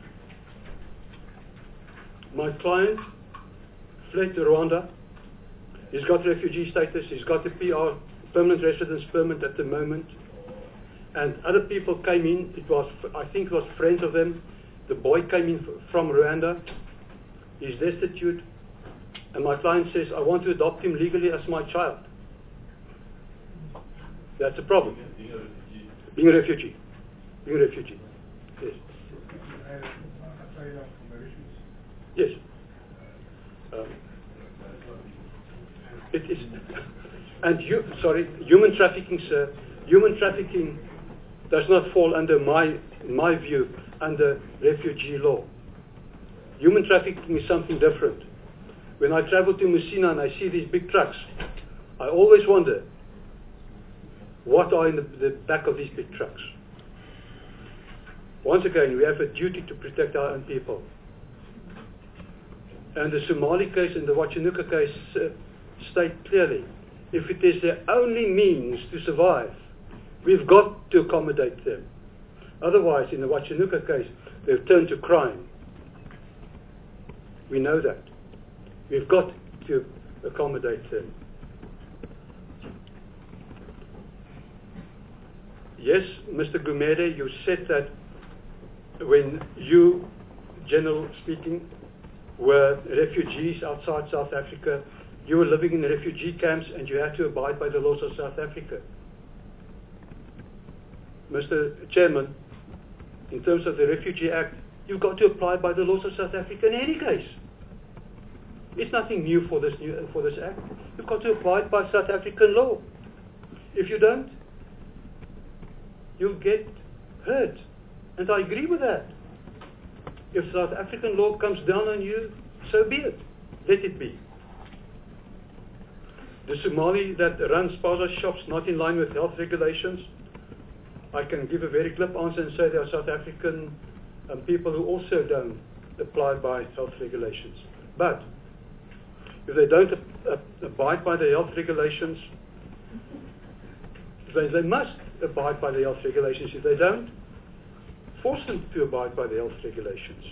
S1: My client fled to Rwanda. He's got refugee status. He's got a PR, permanent residence permit at the moment. And other people came in. I think it was friends of them. The boy came in from Rwanda. He's destitute. And my client says, I want to adopt him legally as my child. That's a problem. Being a refugee. Being a refugee. Yes. Yes. It is. And human trafficking, sir. Human trafficking does not fall under my view, under refugee law. Human trafficking is something different. When I travel to Musina and I see these big trucks, I always wonder, what are in the back of these big trucks? Once again, we have a duty to protect our own people. And the Somali case and the Wachanuka case state clearly, if it is their only means to survive, we've got to accommodate them. Otherwise, in the Wachanuka case, they've turned to crime. We know that. We've got to accommodate them. Yes, Mr. Gumede, you said that when you, general speaking, were refugees outside South Africa, you were living in refugee camps and you had to abide by the laws of South Africa. Mr. Chairman, in terms of the Refugee Act, you've got to apply by the laws of South Africa in any case. It's nothing new for this act. You've got to abide by South African law. If you don't, you'll get hurt. And I agree with that. If South African law comes down on you, so be it. Let it be. The Somali that runs spaza shops not in line with health regulations, I can give a very clip answer and say there are South African people who also don't apply by health regulations. But if they don't abide by the health regulations, they must abide by the health regulations. If they don't, force them to abide by the health regulations.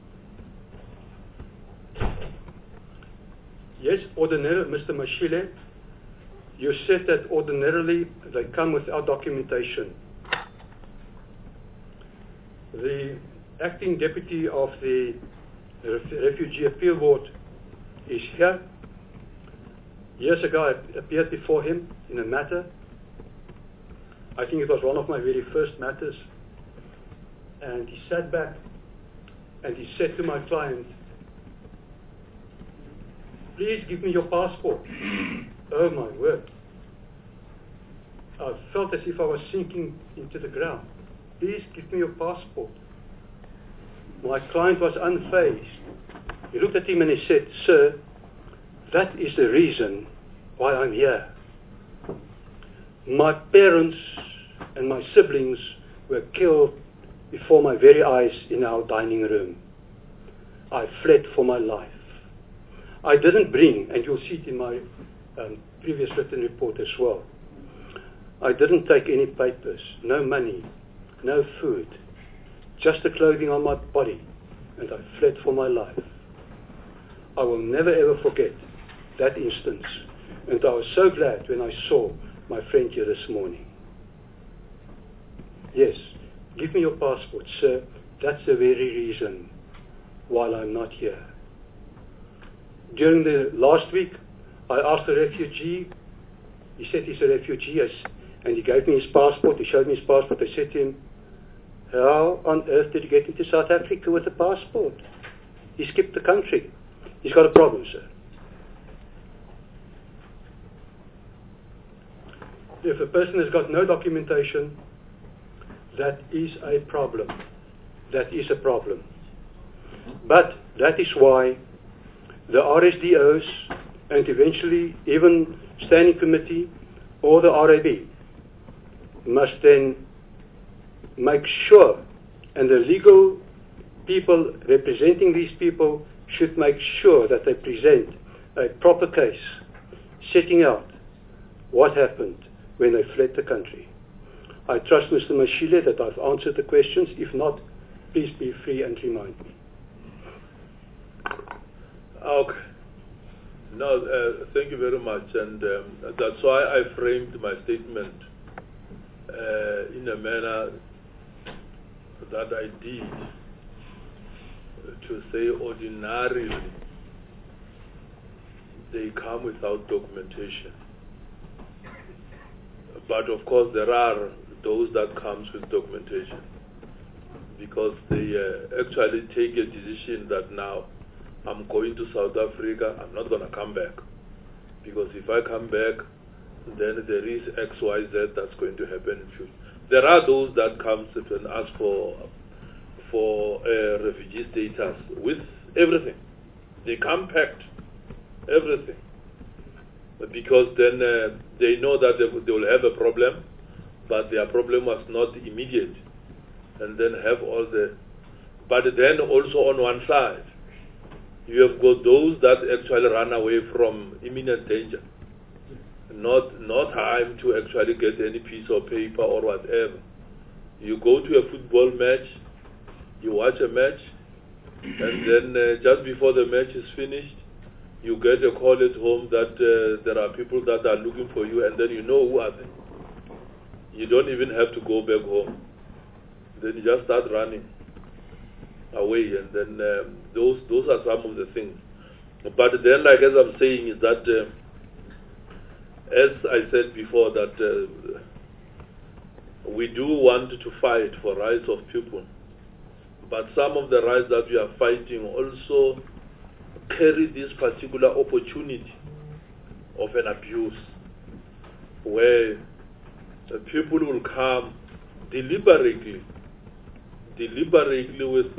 S1: Yes, ordinarily, Mr. Mashile, you said that ordinarily they come without documentation. The acting deputy of the Refugee Appeal Board is here. Years ago I appeared before him in a matter. I think it was one of my very first matters. And he sat back and he said to my client, "Please give me your passport." Oh my word. I felt as if I was sinking into the ground. "Please give me your passport." My client was unfazed. He looked at him and he said, "Sir, that is the reason why I'm here. My parents and my siblings were killed before my very eyes in our dining room. I fled for my life. I didn't bring," and you'll see it in my previous written report as well, "I didn't take any papers, no money, no food, just the clothing on my body, and I fled for my life." I will never ever forget that instance, and I was so glad when I saw my friend here this morning. Yes, give me your passport, sir. That's the very reason why I'm not here. During the last week, I asked a refugee. He said he's a refugee, yes, and he gave me his passport. He showed me his passport. I said to him, "How on earth did you get into South Africa with a passport? He skipped the country." He's got a problem, sir. If a person has got no documentation, that is a problem. That is a problem. But that is why the RSDOs and eventually even Standing Committee or the RAB must then make sure, and the legal people representing these people should make sure that they present a proper case setting out what happened when they fled the country. I trust, Mr. Mashile, that I've answered the questions. If not, please be free and remind me.
S2: Okay. No, thank you very much, and that's why I framed my statement in a manner that I did, to say ordinarily they come without documentation. But of course there are those that comes with documentation, because they actually take a decision that now I'm going to South Africa, I'm not going to come back, because if I come back, then there is X, Y, Z that's going to happen in future. There are those that comes and ask for refugee status with everything. They come packed, everything, because then they know that they will have a problem, but their problem was not immediate, and then have all the. But then also on one side, you have got those that actually run away from imminent danger. not time to actually get any piece of paper or whatever. You go to a football match, you watch a match, and then just before the match is finished, you get a call at home that there are people that are looking for you, and then you know who are they. You don't even have to go back home. Then you just start running away, and then those are some of the things. But then, like as I'm saying, is that as I said before, that we do want to fight for rights of people, but some of the rights that we are fighting also carry this particular opportunity of an abuse, where people will come deliberately with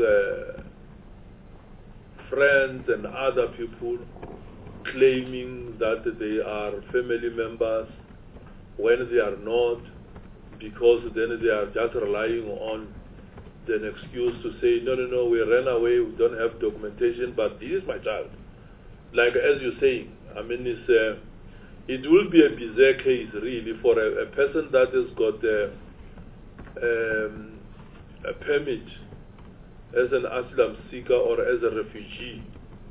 S2: friends and other people claiming that they are family members when they are not, because then they are just relying on an excuse to say, no, we ran away, we don't have documentation, but this is my child. Like as you're saying, I mean, it will be a bizarre case really for a person that has got a permit as an asylum seeker or as a refugee,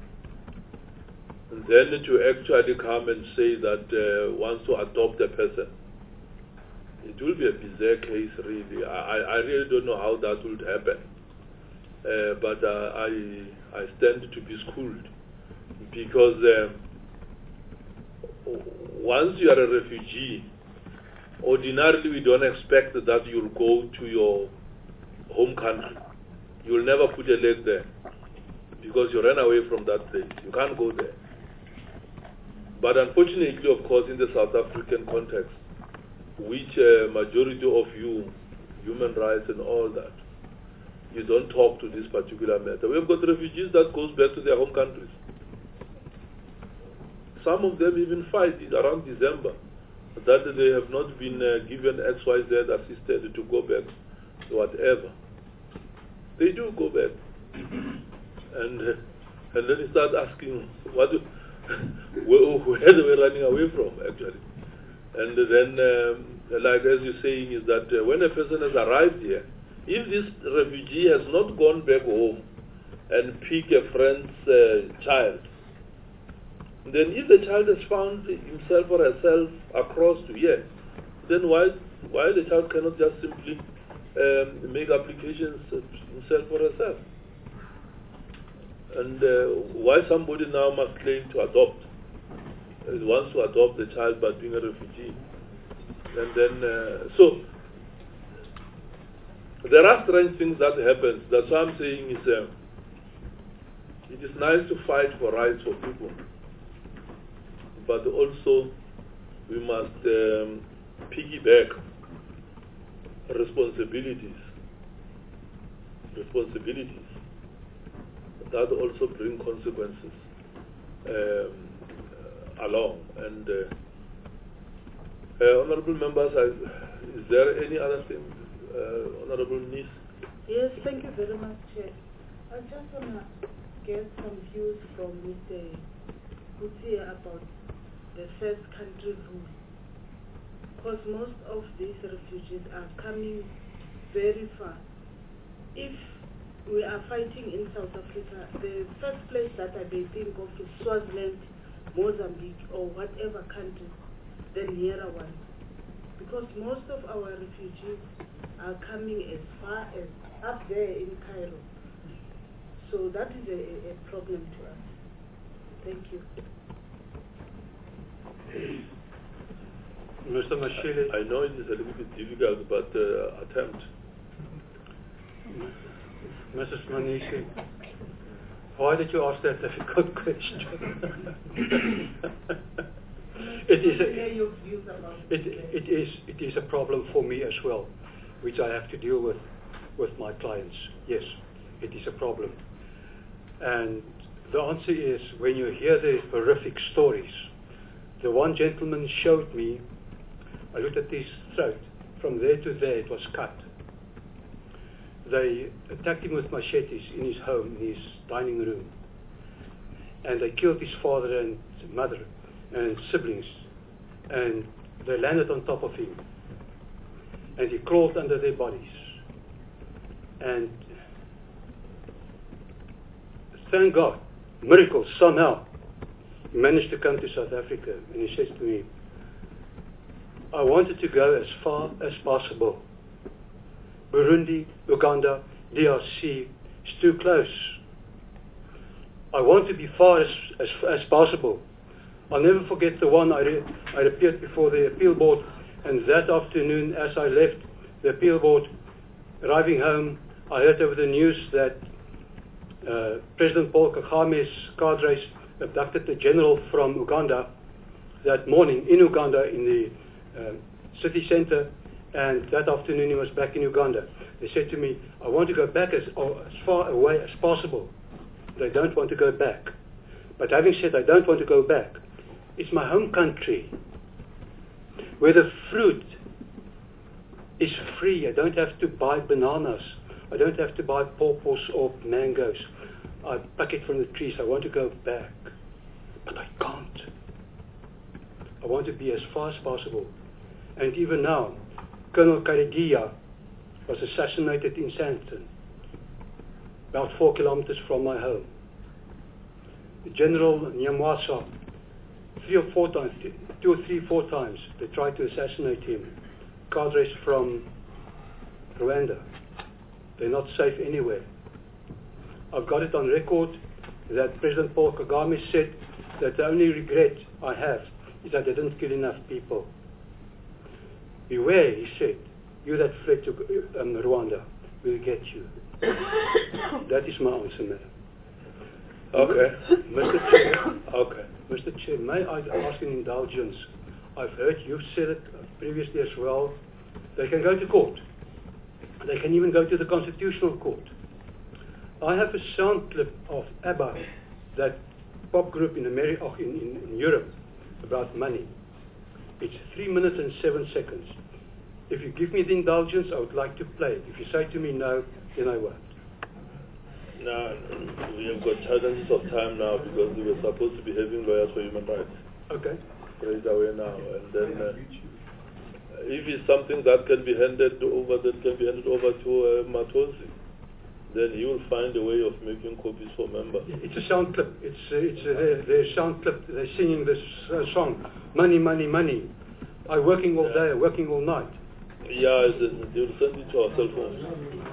S2: and then to actually come and say that wants to adopt a person. It will be a bizarre case, really. I really don't know how that would happen. But I stand to be schooled. Because once you are a refugee, ordinarily we don't expect that you'll go to your home country. You'll never put a leg there, because you ran away from that place. You can't go there. But unfortunately, of course, in the South African context, which majority of you, human rights and all that, you don't talk to this particular matter. We've got refugees that goes back to their home countries. Some of them even fight around December that they have not been given XYZ assisted to go back to whatever. They do go back. And then you start asking, where they were running away from, actually. And then, like as you're saying, is that when a person has arrived here, if this refugee has not gone back home and picked a friend's child, then if the child has found himself or herself across to here, then why the child cannot just simply make applications himself or herself? And why somebody now must claim to adopt? Wants to adopt the child by being a refugee. And then, so, there are strange things that happen. That's what I'm saying is, it is nice to fight for rights for people, but also we must piggyback responsibilities that also bring consequences along. And honorable members, is there any other thing? Honorable Niece?
S4: Yes, thank you very much, Chair. I just want to get some views from Mr. Kutsia about the first country rule. Because most of these refugees are coming very far. If we are fighting in South Africa, the first place that I may think of is Swaziland, Mozambique, or whatever country, the nearer one. Because most of our refugees are coming as far as up there in Cairo. So that is a problem to us. Thank you.
S1: Mr. Mashile.
S2: I know it is a little bit difficult, but attempt.
S1: Mrs. Manishi, why did you ask that difficult question? It is a problem for me as well, which I have to deal with my clients. Yes, it is a problem. And the answer is, when you hear the horrific stories, the one gentleman showed me, I looked at his throat, from there to there it was cut. They attacked him with machetes in his home, in his dining room. And they killed his father and mother and siblings and they landed on top of him, and he crawled under their bodies. And thank God, miracles, somehow, he managed to come to South Africa, and he says to me, I wanted to go as far as possible. Burundi, Uganda, DRC, it's too close. I want to be far as possible. I'll never forget the one I appeared before the appeal board, and that afternoon as I left the appeal board, arriving home, I heard over the news that President Paul Kagame's cadres abducted a general from Uganda that morning in Uganda in the city center, and that afternoon he was back in Uganda. They said to me, I want to go back as far away as possible. They don't want to go back. But having said I don't want to go back, it's my home country where the fruit is free. I don't have to buy bananas. I don't have to buy pawpaws or mangoes. I pluck it from the trees. I want to go back. But I can't. I want to be as far as possible. And even now, Colonel Karegeya was assassinated in Sandton, about 4 kilometers from my home. General Nyamwasa, 2 or 3, 4 times, they tried to assassinate him. Cadres from Rwanda. They're not safe anywhere. I've got it on record that President Paul Kagame said that the only regret I have is that I didn't kill enough people. Beware, he said, you that fled to Rwanda will get you. That is my answer, madam.
S2: Okay.
S1: Mr. Chair,
S2: Okay.
S1: Mr. Chair, may I ask an indulgence? I've heard you've said it previously as well. They can go to court. They can even go to the Constitutional Court. I have a sound clip of ABBA, that pop group in Europe, about money. It's 3 minutes and 7 seconds. If you give me the indulgence, I would like to play it. If you say to me no, then I won't.
S2: Now, we have got challenges of time now because we were supposed to be having lawyers for human rights.
S1: Okay.
S2: Right away now. And then, if it's something that can be handed over to Matosi, then he will find a way of making copies for members.
S1: It's a sound clip. It's their sound clip. They're singing this song, money, money, money. I'm working all day, working all night.
S2: Yeah, they'll send it to our cell phones.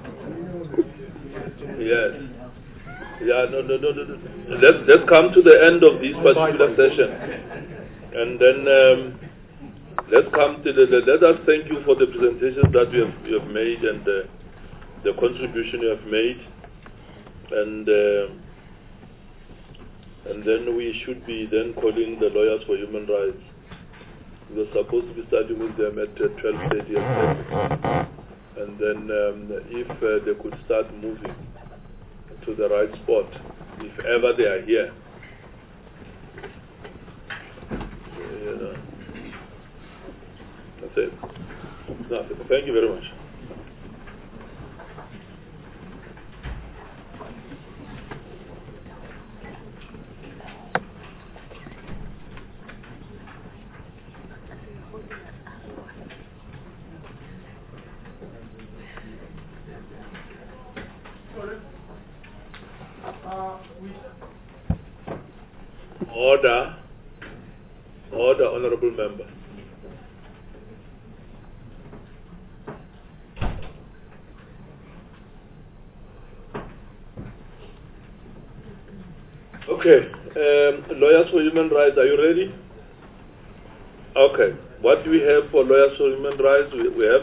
S2: Yes. Yeah, no. Let's come to the end of this particular session. And then let's come to let us thank you for the presentations that you have made and the contribution you have made. And then we should be then calling the lawyers for human rights. We were supposed to be starting with them at 12:30 and then if they could start moving to the right spot, if ever they are here. That's it. Nothing. Thank you very much. Order, honorable member. Okay, lawyers for human rights, are you ready? Okay, what do we have for lawyers for human rights? We have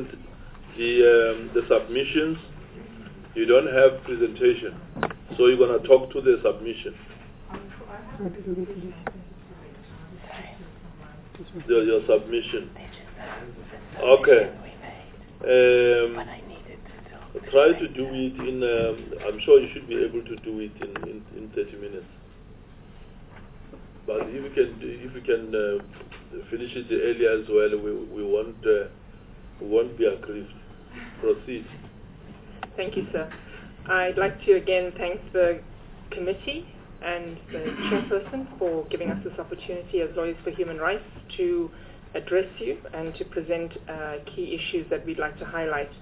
S2: the submissions. You don't have presentation, so you're going to talk to the submission. Your submission. Okay. Try to do it in, I'm sure you should be able to do it in 30 minutes. But if you can finish it earlier as well, we won't be aggrieved. Proceed.
S5: Thank you, sir. I'd like to again thank the committee and the chairperson for giving us this opportunity as Lawyers for Human Rights to address you and to present key issues that we'd like to highlight.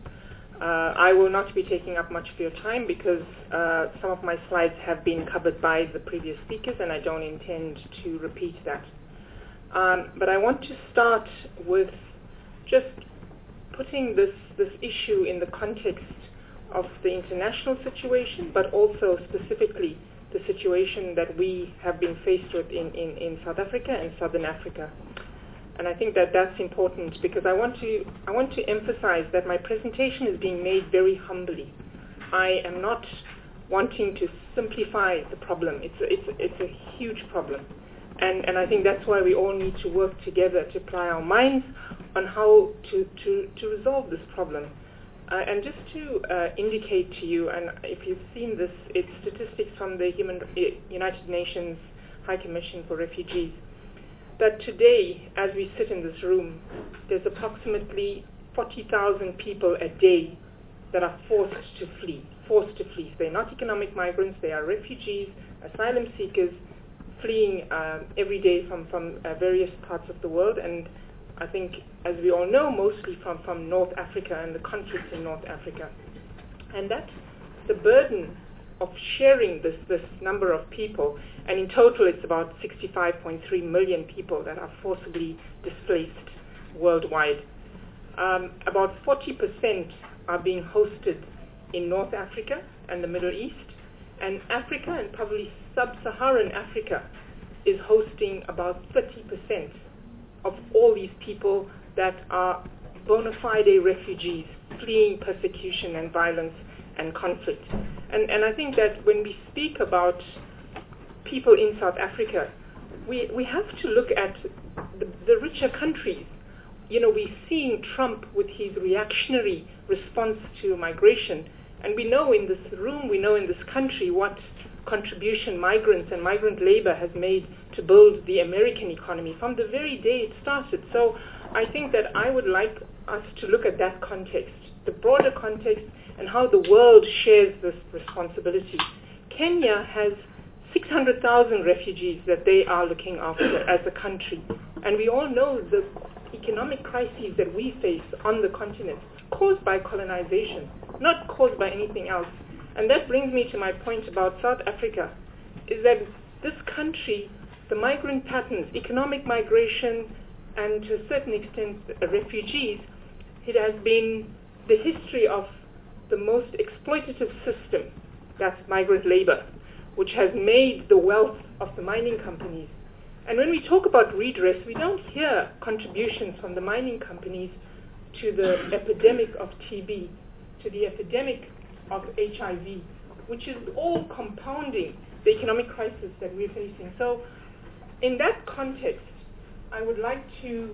S5: I will not be taking up much of your time because some of my slides have been covered by the previous speakers and I don't intend to repeat that. But I want to start with just putting this issue in the context of the international situation, but also specifically the situation that we have been faced with in South Africa and Southern Africa. And I think that that's important because I want to emphasize that my presentation is being made very humbly. I am not wanting to simplify the problem. It's a huge problem. And I think that's why we all need to work together to apply our minds on how to resolve this problem. And just to indicate to you, and if you've seen this, it's statistics from the United Nations High Commission for Refugees, that today, as we sit in this room, there's approximately 40,000 people a day that are forced to flee. They're not economic migrants, they are refugees, asylum seekers, fleeing every day from various parts of the world, and I think, as we all know, mostly from North Africa and the conflicts in North Africa. And that's the burden of sharing this number of people, and in total it's about 65.3 million people that are forcibly displaced worldwide. About 40% are being hosted in North Africa and the Middle East, and Africa, and probably sub-Saharan Africa, is hosting about 30% of all these people that are bona fide refugees fleeing persecution and violence and conflict. And I think that when we speak about people in South Africa, we have to look at the richer countries. You know, we're seeing Trump with his reactionary response to migration, and we know in this room, we know in this country what contribution migrants and migrant labor has made to build the American economy from the very day it started. So I think that I would like us to look at that context, the broader context, and how the world shares this responsibility. Kenya has 600,000 refugees that they are looking after as a country. And we all know the economic crises that we face on the continent, caused by colonization, not caused by anything else. And that brings me to my point about South Africa, is that this country, the migrant patterns, economic migration, and to a certain extent refugees, it has been the history of the most exploitative system, that's migrant labor, which has made the wealth of the mining companies. And when we talk about redress, we don't hear contributions from the mining companies to the epidemic of TB, to the epidemic of HIV, which is all compounding the economic crisis that we're facing. So in that context, I would like to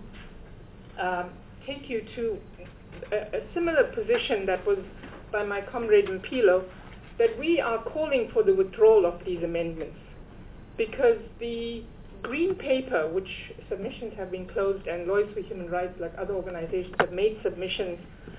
S5: take you to a similar position that was by my comrade Mpilo, that we are calling for the withdrawal of these amendments, because the green paper, which submissions have been closed, and Lawyers for Human Rights, like other organizations, have made submissions,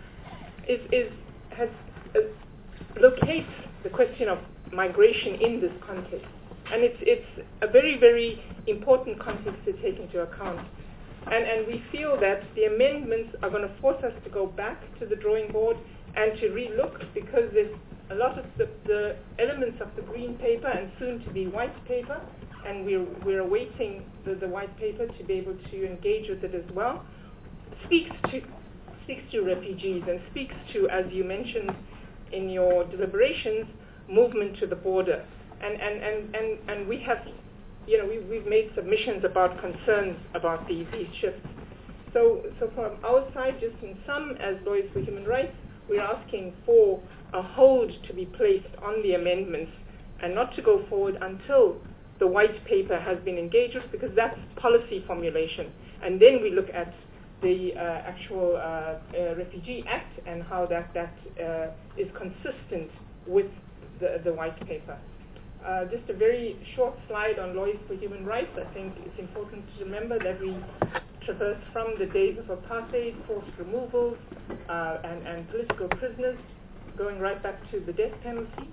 S5: locates the question of migration in this context. And it's a very, very important context to take into account. And we feel that the amendments are going to force us to go back to the drawing board and to relook, because there's a lot of the elements of the green paper and soon to be white paper, and we're awaiting the white paper to be able to engage with it as well, speaks to refugees and speaks to, as you mentioned in your deliberations, movement to the border. And we have, we've made submissions about concerns about these shifts. So from our side, just in sum, as Lawyers for Human Rights, we're asking for a hold to be placed on the amendments and not to go forward until the white paper has been engaged with, because that's policy formulation. And then we look at the actual Refugee Act and how that is consistent with the white paper. Just a very short slide on Lawyers for Human Rights. I think it's important to remember that we traverse from the days of apartheid, forced removals, and political prisoners, going right back to the death penalty.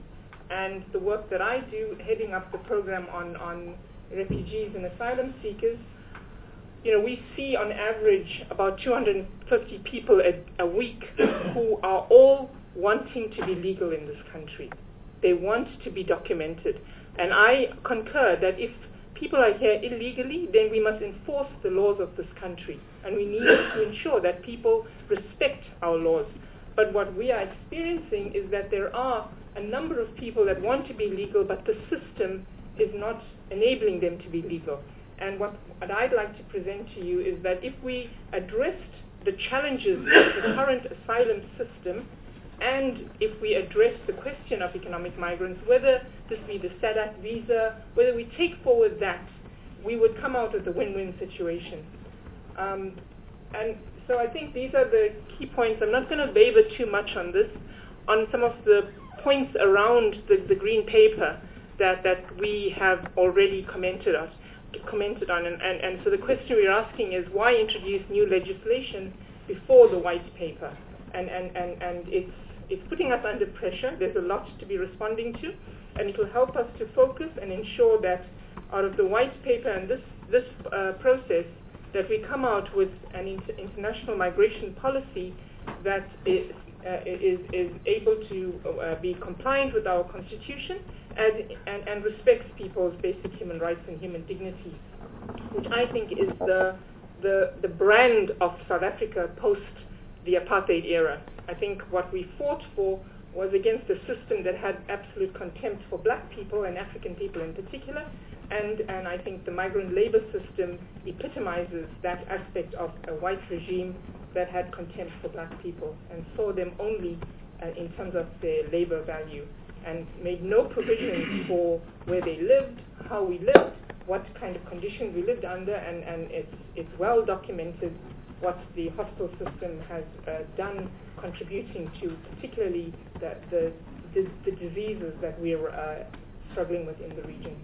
S5: and the work that I do, heading up the program on refugees and asylum seekers, we see on average about 250 people a week who are all wanting to be legal in this country. They want to be documented. And I concur that if people are here illegally, then we must enforce the laws of this country. And we need to ensure that people respect our laws. But what we are experiencing is that there are a number of people that want to be legal, but the system is not enabling them to be legal. And what I'd like to present to you is that if we addressed the challenges of the current asylum system, and if we address the question of economic migrants, whether this be the SADC visa, whether we take forward that, we would come out with a win-win situation. And so I think these are the key points. I'm not going to waver too much on this, on some of the points around the green paper that we have already commented on. And so the question we're asking is, why introduce new legislation before the white paper? And it's putting us under pressure. There's a lot to be responding to, and it will help us to focus and ensure that out of the white paper and this process, that we come out with an international migration policy that is able to be compliant with our constitution and respects people's basic human rights and human dignity, which I think is the brand of South Africa post the apartheid era. I think what we fought for was against a system that had absolute contempt for black people and African people in particular, and I think the migrant labor system epitomizes that aspect of a white regime that had contempt for black people and saw them only in terms of their labor value, and made no provisions for where they lived, how we lived, what kind of conditions we lived under, and it's well documented what the hostile system has done, contributing to particularly the diseases that we're struggling with in the region.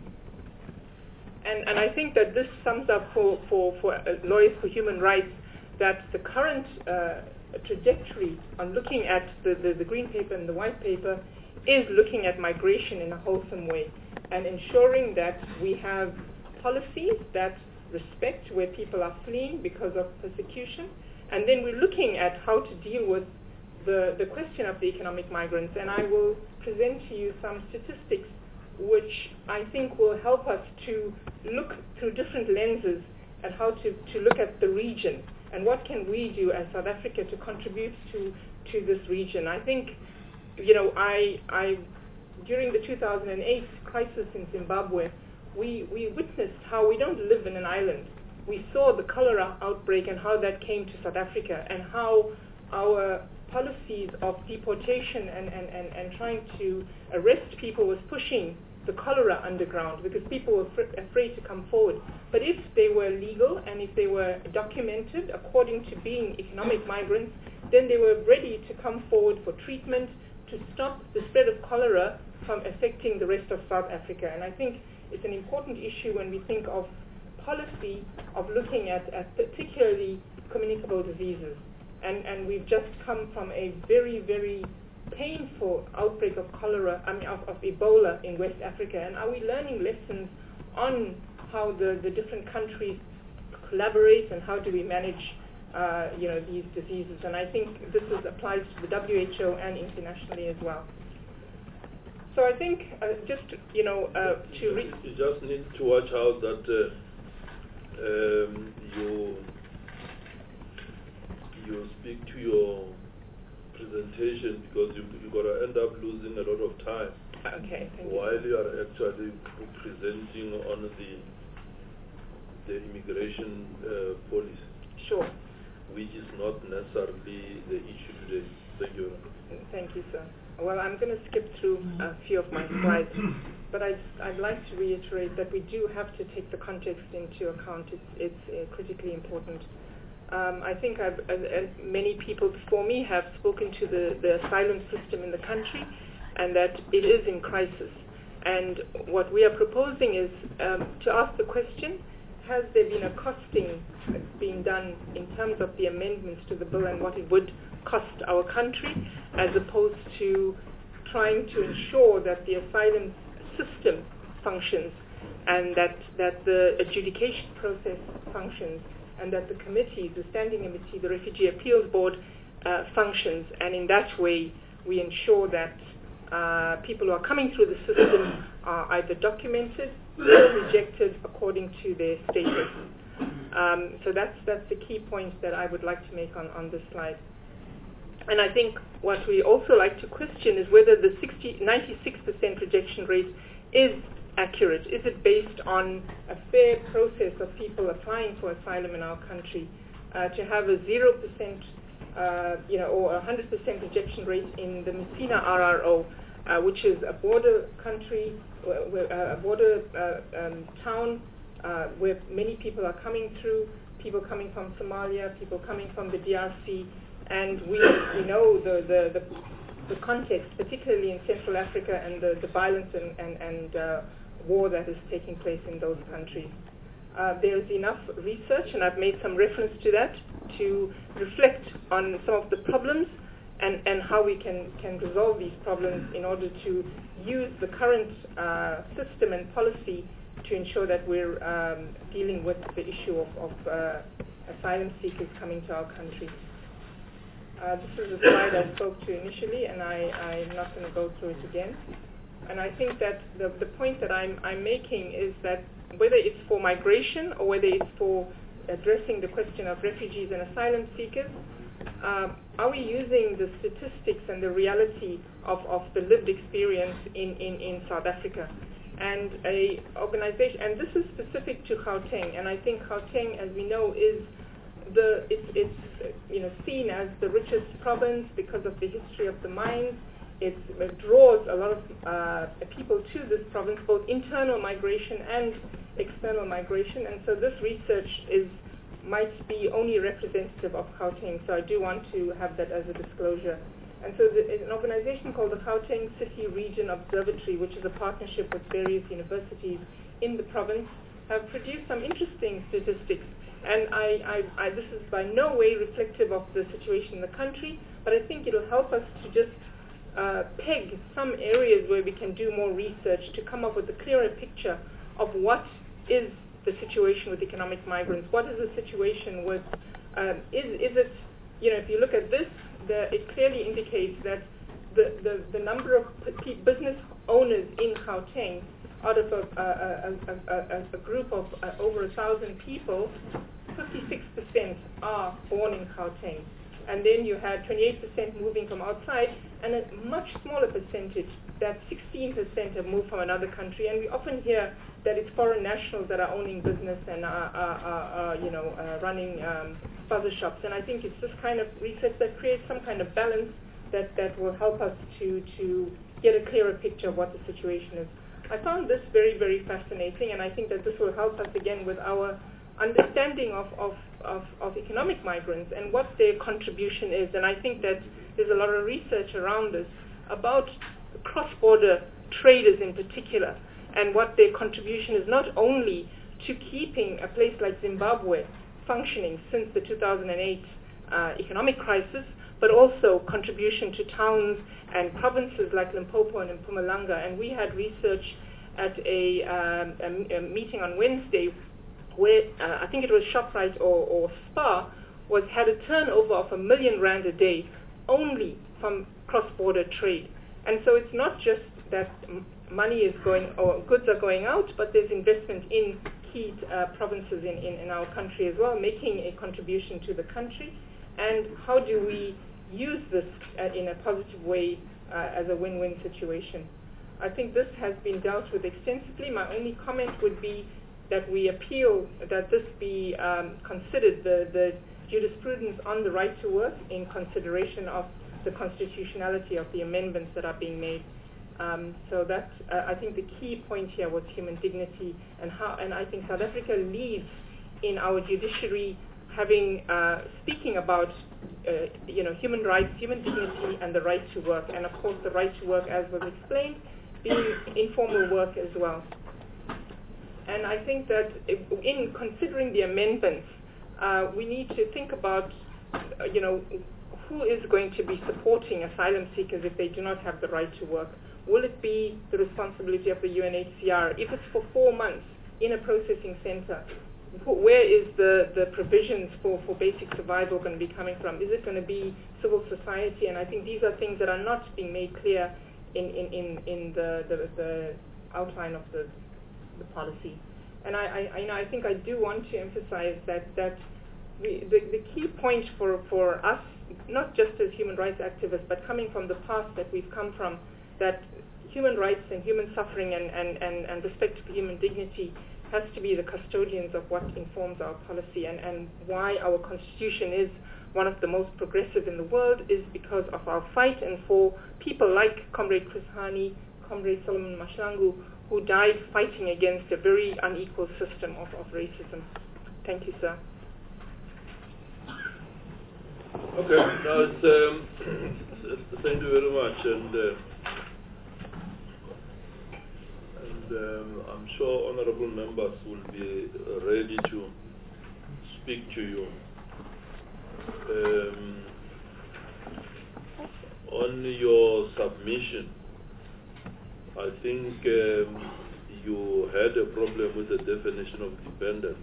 S5: And I think that this sums up for Lawyers for Human Rights that the current trajectory on looking at the green paper and the white paper is looking at migration in a wholesome way and ensuring that we have policies that respect where people are fleeing because of persecution, and then we're looking at how to deal with the question of the economic migrants. And I will present to you some statistics which I think will help us to look through different lenses at how to look at the region and what can we do as South Africa to contribute to this region. I think, I during the 2008 crisis in Zimbabwe, we witnessed how we don't live in an island. We saw the cholera outbreak and how that came to South Africa, and how our policies of deportation and trying to arrest people was pushing the cholera underground because people were afraid to come forward. But if they were legal and if they were documented according to being economic migrants, then they were ready to come forward for treatment to stop the spread of cholera from affecting the rest of South Africa. And I think it's an important issue when we think of policy of looking at particularly communicable diseases. And we've just come from a very, very painful outbreak of cholera, of Ebola in West Africa. And are we learning lessons on how the different countries collaborate and how do we manage these diseases? And I think this applies to the WHO and internationally as well. So I think
S2: you just need to watch out that you speak to your presentation, because you're going to end up losing a lot of time.
S5: Okay, thank you.
S2: While you are actually presenting on the immigration policy.
S5: Sure.
S2: Which is not necessarily the issue today. Thank you.
S5: Thank you, sir. Well, I'm going to skip through a few of my slides, but I'd like to reiterate that we do have to take the context into account. It's critically important. I think many people before me have spoken to the asylum system in the country, and that it is in crisis. And what we are proposing is to ask the question, has there been a costing being done in terms of the amendments to the bill and what it would cost our country, as opposed to trying to ensure that the asylum system functions, and that the adjudication process functions, and that the committee, the standing committee, the Refugee Appeals Board functions, and in that way we ensure that people who are coming through the system are either documented or rejected according to their status. So that's the key point that I would like to make on this slide. And I think what we also like to question is whether the 96% rejection rate is accurate. Is it based on a fair process of people applying for asylum in our country? To have a 0% or 100% rejection rate in the Messina RRO, which is a border country, a border town where many people are coming through, people coming from Somalia, people coming from the DRC, and we know the context, particularly in Central Africa, and the violence and war that is taking place in those countries. There is enough research, and I've made some reference to that, to reflect on some of the problems and how we can resolve these problems in order to use the current system and policy to ensure that we're dealing with the issue of asylum seekers coming to our country. This is a slide I spoke to initially, and I'm not going to go through it again. And I think that the point that I'm making is that whether it's for migration or whether it's for addressing the question of refugees and asylum seekers, are we using the statistics and the reality of the lived experience in South Africa? And a organization, and this is specific to Gauteng, and I think Gauteng, as we know, is it's seen as the richest province because of the history of the mines. It draws a lot of people to this province, both internal migration and external migration, and so this research might be only representative of Gauteng, so I do want to have that as a disclosure. And so an organization called the Gauteng City Region Observatory, which is a partnership with various universities in the province, have produced some interesting statistics. And this is by no way reflective of the situation in the country, but I think it'll help us to just peg some areas where we can do more research to come up with a clearer picture of what is the situation with economic migrants. What is the situation with, is it, if you look at this, it clearly indicates that the number of business owners in Gauteng, out of a group of over 1,000 people, 56% are born in Gauteng. And then you had 28% moving from outside, and a much smaller percentage, that 16% have moved from another country. And we often hear that it's foreign nationals that are owning business and are running buzzer shops. And I think it's this kind of research that creates some kind of balance that will help us to get a clearer picture of what the situation is. I found this very, very fascinating, and I think that this will help us again with our understanding of economic migrants and what their contribution is. And I think that there's a lot of research around this about cross-border traders in particular, and what their contribution is, not only to keeping a place like Zimbabwe functioning since the 2008 economic crisis, but also contribution to towns and provinces like Limpopo and Mpumalanga. And we had research at a meeting on Wednesday where I think it was ShopRite or SPAR had a turnover of R1 million a day only from cross-border trade. And so it's not just that money is going, or goods are going out, but there's investment in key provinces in our country as well, making a contribution to the country. And how do we use this in a positive way as a win-win situation? I think this has been dealt with extensively. My only comment would be that we appeal that this be considered, the jurisprudence on the right to work, in consideration of the constitutionality of the amendments that are being made. So that I think the key point here was human dignity, and I think South Africa leads in our judiciary having speaking about human rights, human dignity, and the right to work, and of course the right to work, as was explained, being informal work as well. And I think that in considering the amendments, we need to think about who is going to be supporting asylum seekers if they do not have the right to work? Will it be the responsibility of the UNHCR? If it's for 4 months in a processing center, where is the provisions for basic survival going to be coming from? Is it going to be civil society? And I think these are things that are not being made clear in the outline of the policy. And I think I do want to emphasize that the key point for us, not just as human rights activists, but coming from the past that we've come from, that human rights and human suffering and respect for human dignity has to be the custodians of what informs our policy, and why our constitution is one of the most progressive in the world is because of our fight and for people like Comrade Chris Hani, Comrade Solomon Mahlangu, who died fighting against a very unequal system of racism. Thank you, sir.
S2: Okay, now thank you very much, and I'm sure honorable members will be ready to speak to you. On your submission, I think you had a problem with the definition of dependent.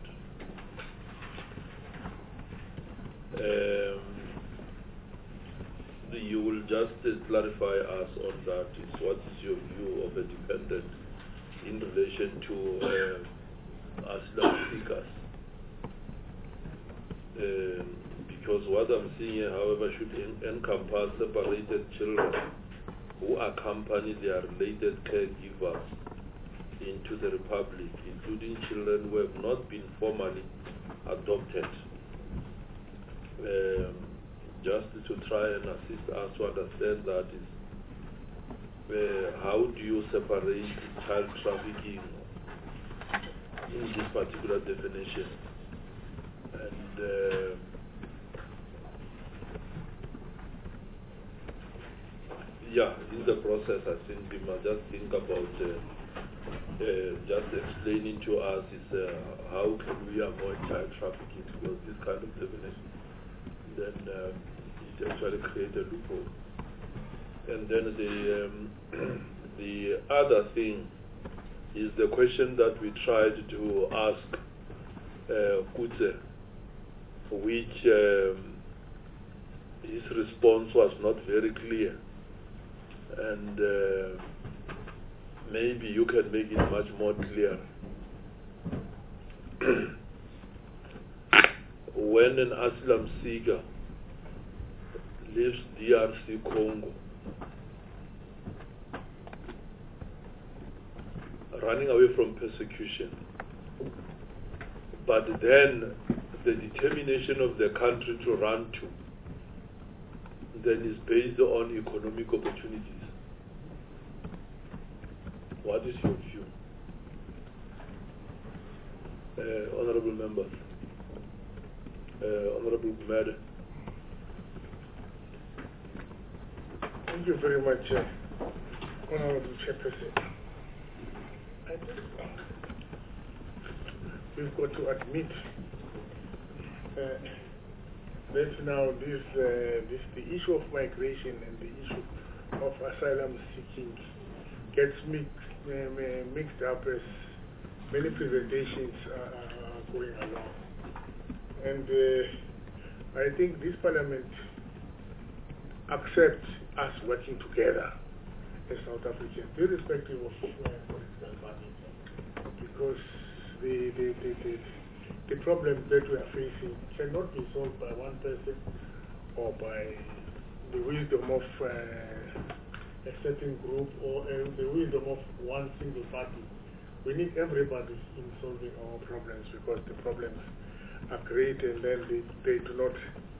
S2: You will just clarify us on that. What is your view of a dependent in relation to asylum seekers? Because what I'm seeing here, however, should encompass separated children who accompany their related caregivers into the Republic, including children who have not been formally adopted. Just to try and assist us to understand that is, how do you separate child trafficking in this particular definition? And in the process, I think we must just think about just explaining to us is how can we avoid child trafficking, because this kind of definition then it actually creates a loophole. And then the other thing is the question that we tried to ask Kutse, which his response was not very clear. And maybe you can make it much more clear. When an asylum seeker leaves DRC Congo, running away from persecution, but then the determination of the country to run to then is based on economic opportunities. What is your view? Honorable members, Honorable Gumede.
S3: Thank you very much, Honorable Chairperson. I think we've got to admit that now the issue of migration and the issue of asylum seeking gets mixed up as many presentations are going along. And I think this Parliament accepts us working together as South Africans, irrespective of political party, because the problems that we are facing cannot be solved by one person or by the wisdom of a certain group or the wisdom of one single party. We need everybody in solving our problems, because the problems are great, and then they do not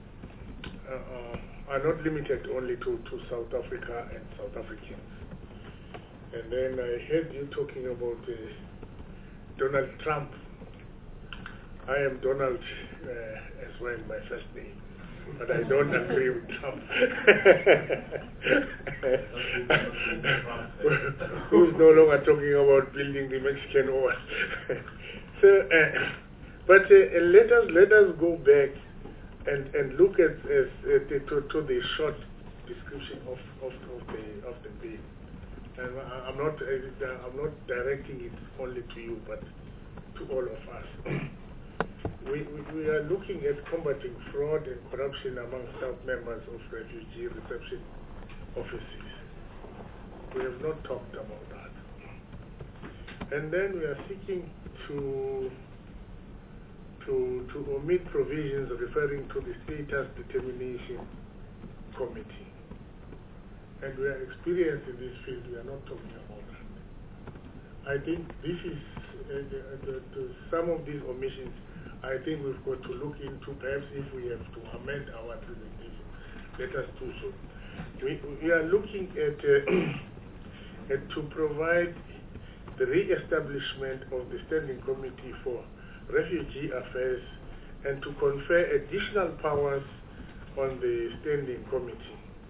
S3: are not limited only to South Africa and South Africans. And then I heard you talking about Donald Trump. I am Donald as well, my first name, but I don't agree with Trump. Who's no longer talking about building the Mexican wall. So, but let us go back and look at the short description of the bill. And I'm not directing it only to you, but to all of us. We are looking at combating fraud and corruption among staff members of refugee reception offices. We have not talked about that. And then we are seeking to omit provisions referring to the status determination committee. And we are experienced in this field, we are not talking about that. I think this is, some of these omissions, I think we've got to look into, perhaps if we have to amend our presentation, let us do so. We are looking at to provide the re-establishment of the Standing Committee for Refugee Affairs and to confer additional powers on the Standing Committee.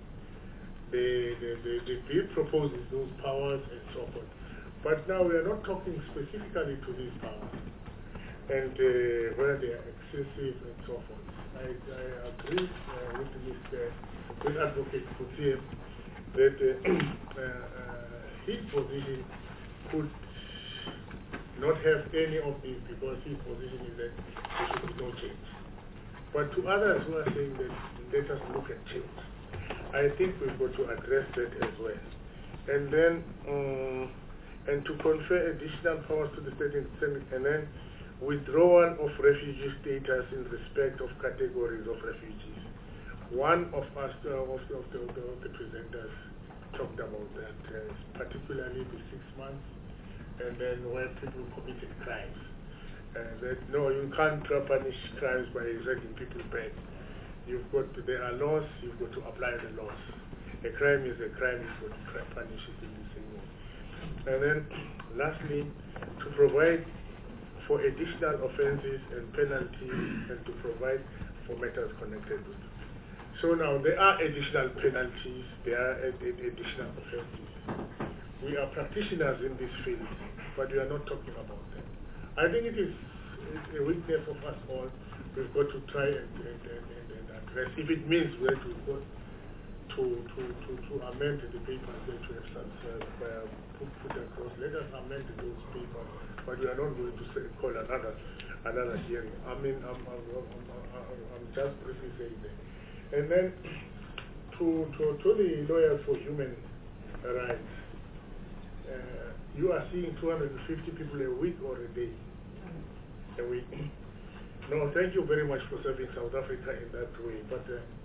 S3: The bill proposes those powers and so forth. But now we are not talking specifically to these powers and whether they are excessive and so forth. I agree with Advocate Coetzee that his position could not have any of these because his position is that there should be no change. But to others who are saying that let us look at change, I think we've got to address that as well. And then, and to confer additional powers to the state and then withdrawal of refugee status in respect of categories of refugees. One of us, of the presenters, talked about that, particularly the 6 months, and then where people committed crimes. That no, you can't punish crimes by sending people back. There are laws, you've got to apply the laws. A crime is a crime, you've got to punish it in the same way. And then, lastly, to provide for additional offenses and penalties and to provide for matters connected with it. So now, there are additional penalties, there are additional offenses. We are practitioners in this field, but we are not talking about them. I think it is a weakness of us all. We've got to try and address. If it means we have to go to amend the papers that we have put across, let us amend those papers. But we are not going to call another hearing. I mean, I'm just briefly saying that. And then to the lawyers for human rights, you are seeing 250 people a week or a day? A week. No, thank you very much for serving South Africa in that way. But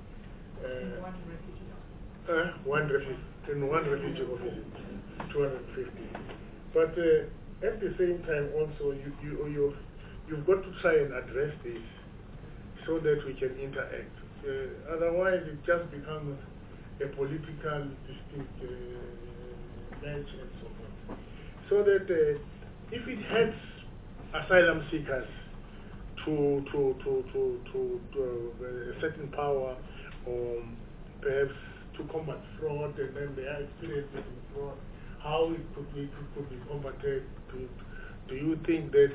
S3: one refugee office, 250. But at the same time, also you've got to try and address this so that we can interact. Otherwise, it just becomes a political dispute match and so on. So that if it helps asylum seekers to a certain power, or perhaps to combat fraud, and then they are experienced in fraud, how it could be combated. Do you think that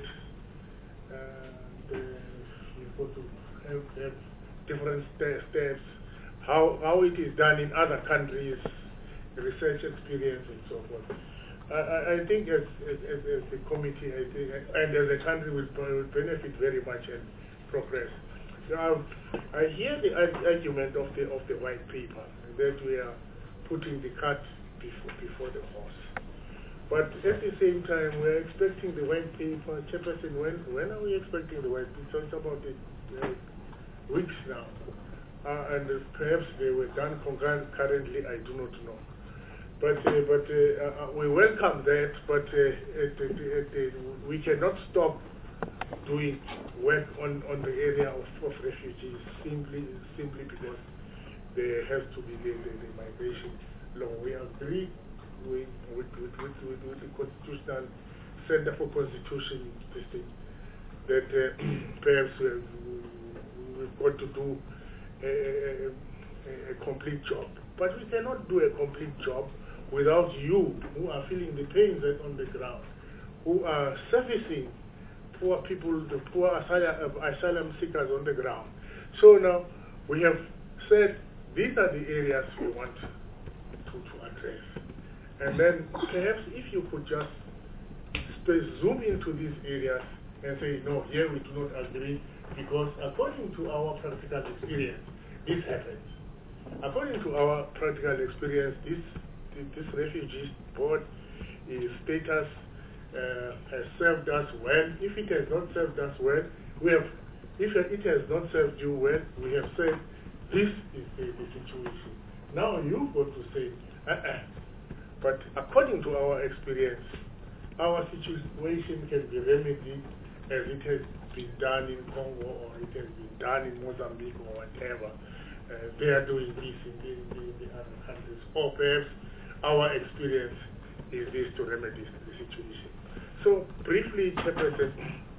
S3: you've got to have different steps, how it is done in other countries, research experience and so forth? I think as a committee, I think, and as a country, will benefit very much and progress. I hear the argument of the white paper that we are putting the cart before the horse. But at the same time, we are expecting the white paper. Chairperson, when are we expecting the white paper? It's about weeks now. And perhaps they were done concurrently, I do not know. But we welcome that, but we cannot stop doing work on the area of refugees simply because there has to be the migration law. We agree with the Constitutional Center for Constitution testing that perhaps we've got to do a complete job. But we cannot do a complete job without you, who are feeling the pains on the ground, who are servicing poor people, the poor asylum seekers on the ground. So now we have said these are the areas we want to address. And then perhaps if you could just zoom into these areas and say, no, here we do not agree, because according to our practical experience, this happens. According to our practical experience, this refugee board status has served us well. If it has not served us well, if it has not served you well, we have said, this is the situation. Now you've got to say, But according to our experience, our situation can be remedied as it has been done in Congo, or it has been done in Mozambique, or whatever. They are doing this in the other countries. Or perhaps our experience is this to remedy the situation. So briefly, Chairperson,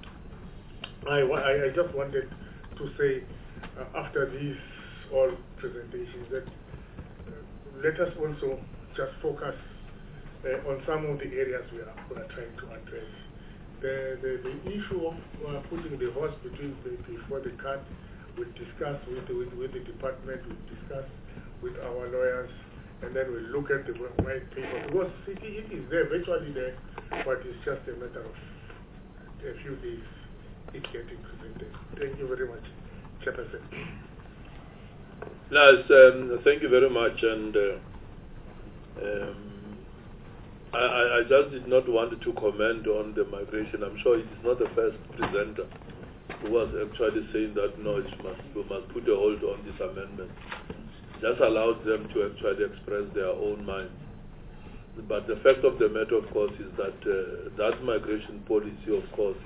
S3: I just wanted to say, after these all presentations, that let us also just focus on some of the areas we are trying to address. The issue of putting the horse before the cart, we discuss with the department, we discuss with our lawyers, and then we look at the white paper. Because it is there, virtually there, but it's just a matter of a few days it getting presented. Thank you very much, Chairperson.
S2: Yes, thank you very much. And I just did not want to comment on the migration. I'm sure it is not the first presenter who was actually saying that no, we must put a hold on this amendment. Just allowed them to actually express their own mind. But the fact of the matter, of course, is that that migration policy, of course,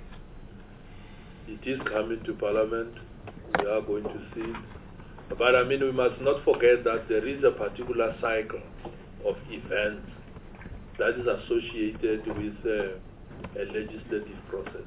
S2: it is coming to Parliament. We are going to see it. But I mean, we must not forget that there is a particular cycle of events that is associated with a legislative process.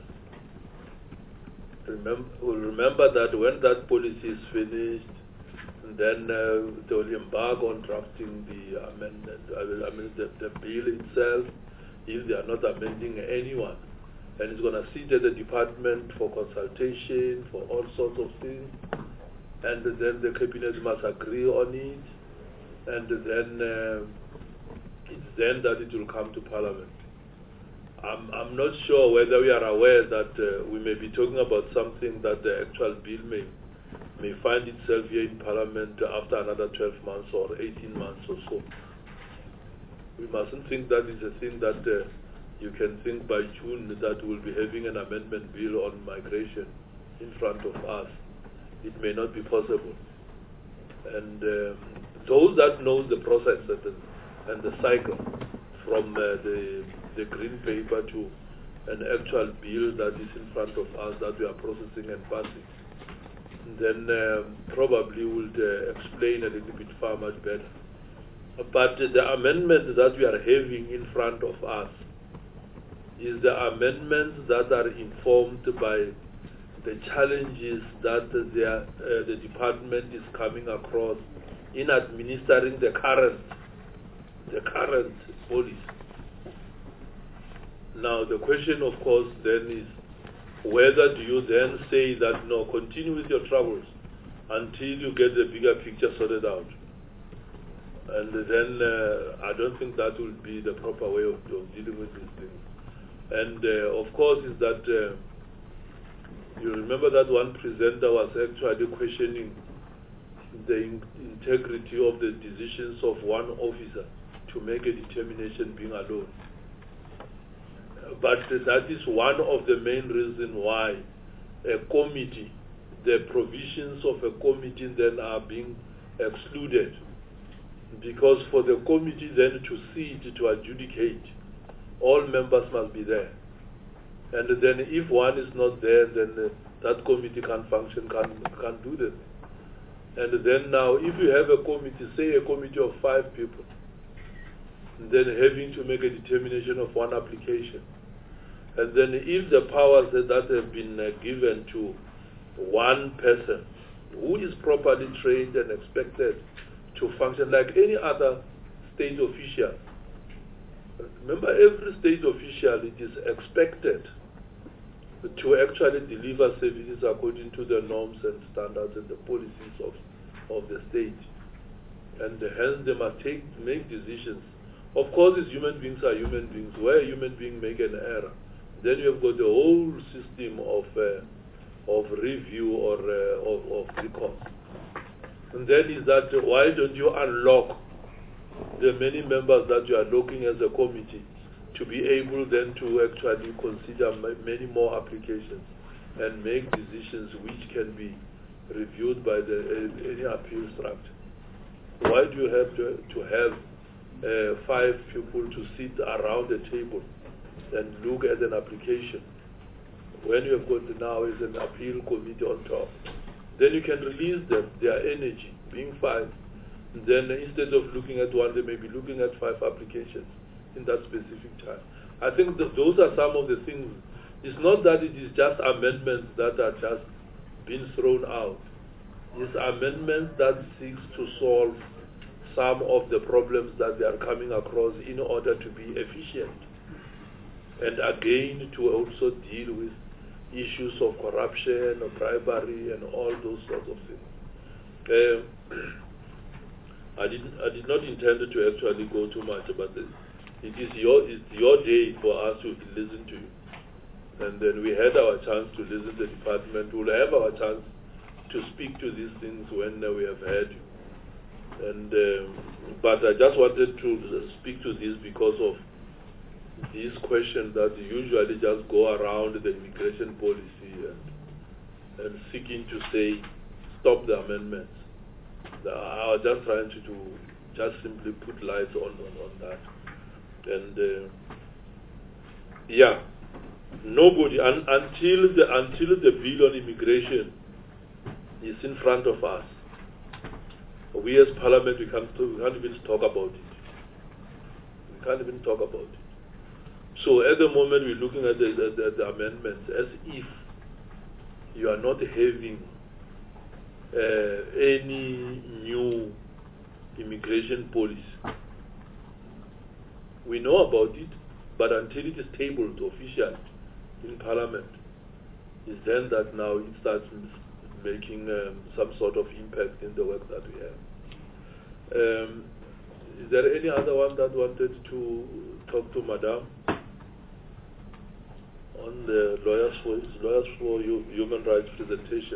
S2: Remember that when that policy is finished, then they will embark on drafting the amendment, the bill itself, if they are not amending anyone. And it's going to sit at the department for consultation, for all sorts of things. And then the cabinet must agree on it. And then it's then that it will come to Parliament. I'm not sure whether we are aware that we may be talking about something that the actual bill may find itself here in Parliament after another 12 months or 18 months or so. We mustn't think that is a thing that you can think by June that we'll be having an amendment bill on migration in front of us. It may not be possible. And those that know the process and the cycle from the green paper to an actual bill that is in front of us that we are processing and passing, then probably would explain a little bit far much better. But the amendments that we are having in front of us is the amendments that are informed by the challenges that the department is coming across in administering the current policy. Now the question, of course, then is whether do you then say that no, continue with your troubles until you get the bigger picture sorted out. And then I don't think that will be the proper way of dealing with these things. And of course is that you remember that one presenter was actually questioning the integrity of the decisions of one officer to make a determination being alone. But that is one of the main reasons why a committee, the provisions of a committee then are being excluded. Because for the committee then to sit, to adjudicate, all members must be there. And then if one is not there, then that committee can't function, can't do that. And then now, if you have a committee, say a committee of 5 people, then having to make a determination of one application. And then if the powers that have been given to one person who is properly trained and expected to function like any other state official. Remember, every state official, it is expected to actually deliver services according to the norms and standards and the policies of the state. And hence they must make decisions. Of course, as human beings are human beings. Where a human being make an error, then you have got the whole system of review or of recourse. And then is that why don't you unlock the many members that you are looking as a committee to be able then to actually consider many more applications and make decisions which can be reviewed by any appeal structure? Why do you have to have 5 people to sit around the table and look at an application when you have got now as an appeal committee on top? Then you can release them, their energy, being 5. And then instead of looking at one, they may be looking at 5 applications in that specific time. I think those are some of the things. It's not that it is just amendments that are just being thrown out. It's amendments that seeks to solve some of the problems that they are coming across in order to be efficient. And again, to also deal with issues of corruption or bribery and all those sorts of things. I did not intend to actually go too much, but it is your day for us to listen to you. And then we had our chance to listen to the department. We'll have our chance to speak to these things when we have heard you. And but I just wanted to speak to this because of these questions that usually just go around the immigration policy and seeking to say stop the amendments. I was just trying to just simply put light on that. And nobody until the bill on immigration is in front of us. We as Parliament, we can't even talk about it. We can't even talk about it. So at the moment, we're looking at the amendments as if you are not having any new immigration policy. We know about it, but until it is tabled officially in Parliament, it's then that now it starts making some sort of impact in the work that we have. Is there any other one that wanted to talk to Madam on the Lawyers for Human Rights presentation?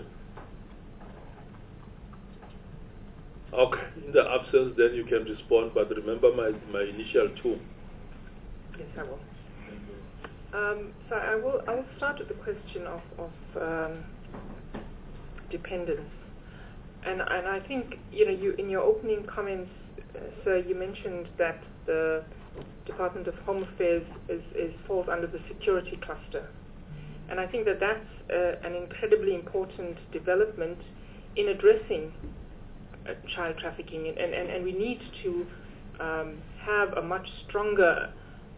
S2: Okay, in the absence, then you can respond, but remember my initial 2.
S5: Yes, I will. So I will start with the question of dependence, and I think you in your opening comments, sir, you mentioned that the Department of Home Affairs falls under the security cluster, and I think that that's an incredibly important development in addressing child trafficking, and we need to have a much stronger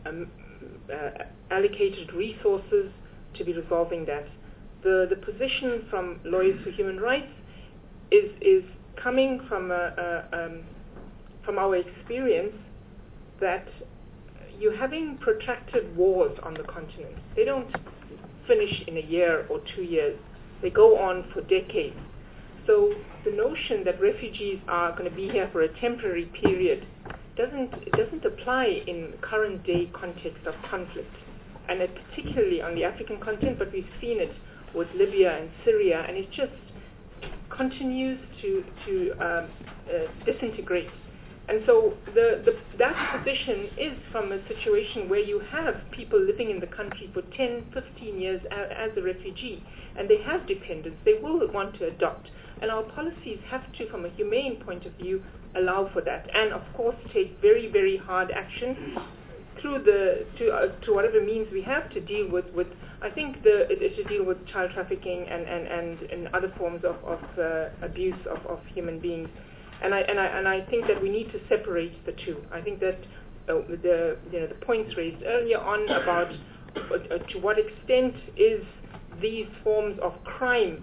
S5: allocated resources to be resolving that. The position from Lawyers for Human Rights is coming from our experience that you're having protracted wars on the continent. They don't finish in a year or 2 years. They go on for decades. So the notion that refugees are going to be here for a temporary period doesn't apply in current day context of conflict, and particularly on the African continent. But we've seen it with Libya and Syria, and it just continues to disintegrate. And so that position is from a situation where you have people living in the country for 10, 15 years as a refugee, and they have dependents. They will want to adopt. And our policies have to, from a humane point of view, allow for that. And, of course, take very, very hard action through to whatever means we have to deal with I think, to deal with child trafficking and other forms of abuse of human beings. And I think that we need to separate the two. I think that the points raised earlier on about to what extent is these forms of crime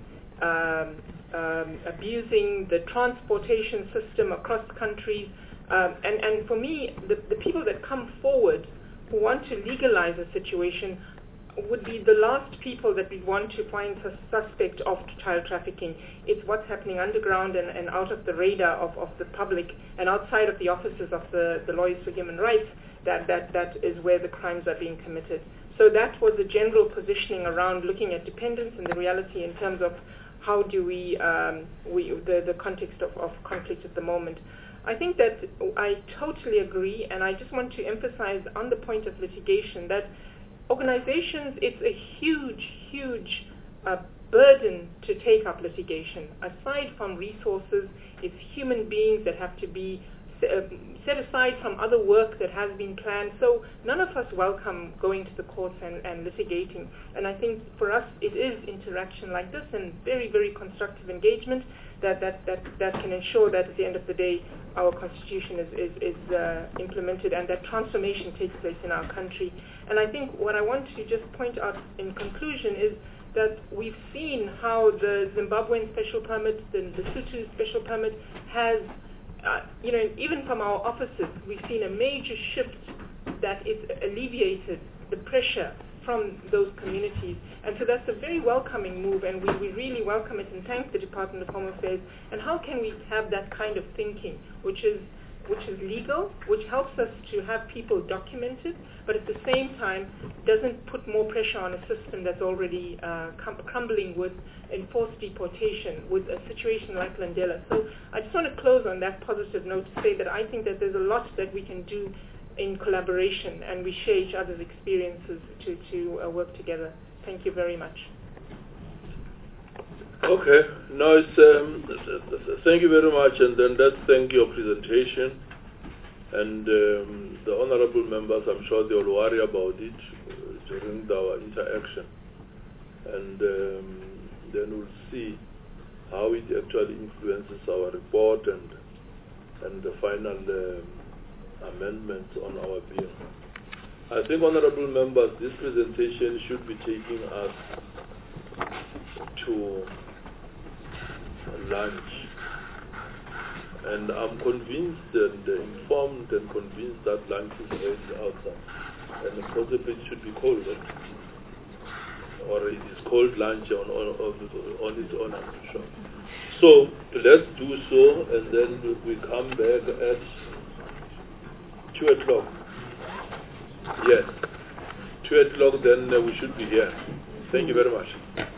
S5: abusing the transportation system across countries, and for me, the people that come forward who want to legalize a situation would be the last people that we want to find suspect of child trafficking. It's what's happening underground and out of the radar of the public and outside of the offices of the Lawyers for Human Rights that is where the crimes are being committed. So that was a general positioning around looking at dependence and the reality in terms of how do the context of conflict at the moment. I think that I totally agree, and I just want to emphasize on the point of litigation that organizations, it's a huge burden to take up litigation. Aside from resources, it's human beings that have to be set aside from other work that has been planned. So none of us welcome going to the courts and litigating. And I think for us it is interaction like this and very, very constructive engagement that can ensure that at the end of the day our constitution is implemented and that transformation takes place in our country. And I think what I want to just point out in conclusion is that we've seen how the Zimbabwean special permit, the Lesotho special permit has even from our offices, we've seen a major shift that it's alleviated the pressure from those communities. And so that's a very welcoming move, and we really welcome it and thank the Department of Home Affairs. And how can we have that kind of thinking, which is legal, which helps us to have people documented, but at the same time doesn't put more pressure on a system that's already crumbling with enforced deportation, with a situation like Landela. So I just want to close on that positive note to say that I think that there's a lot that we can do in collaboration, and we share each other's experiences to work together. Thank you very much.
S2: Okay, no, it's, thank you very much, and then let's thank your presentation. And the honorable members, I'm sure they'll worry about it during our interaction. And then we'll see how it actually influences our report and the final amendments on our bill. I think, honorable members, this presentation should be taking us to lunch, and I'm convinced and informed and convinced that lunch is ready outside, and possibly it should be cold, or it is cold lunch on its own, I'm sure. So let's do so, and then we come back at 2 o'clock. Yes, 2 o'clock, then we should be here. Thank you very much.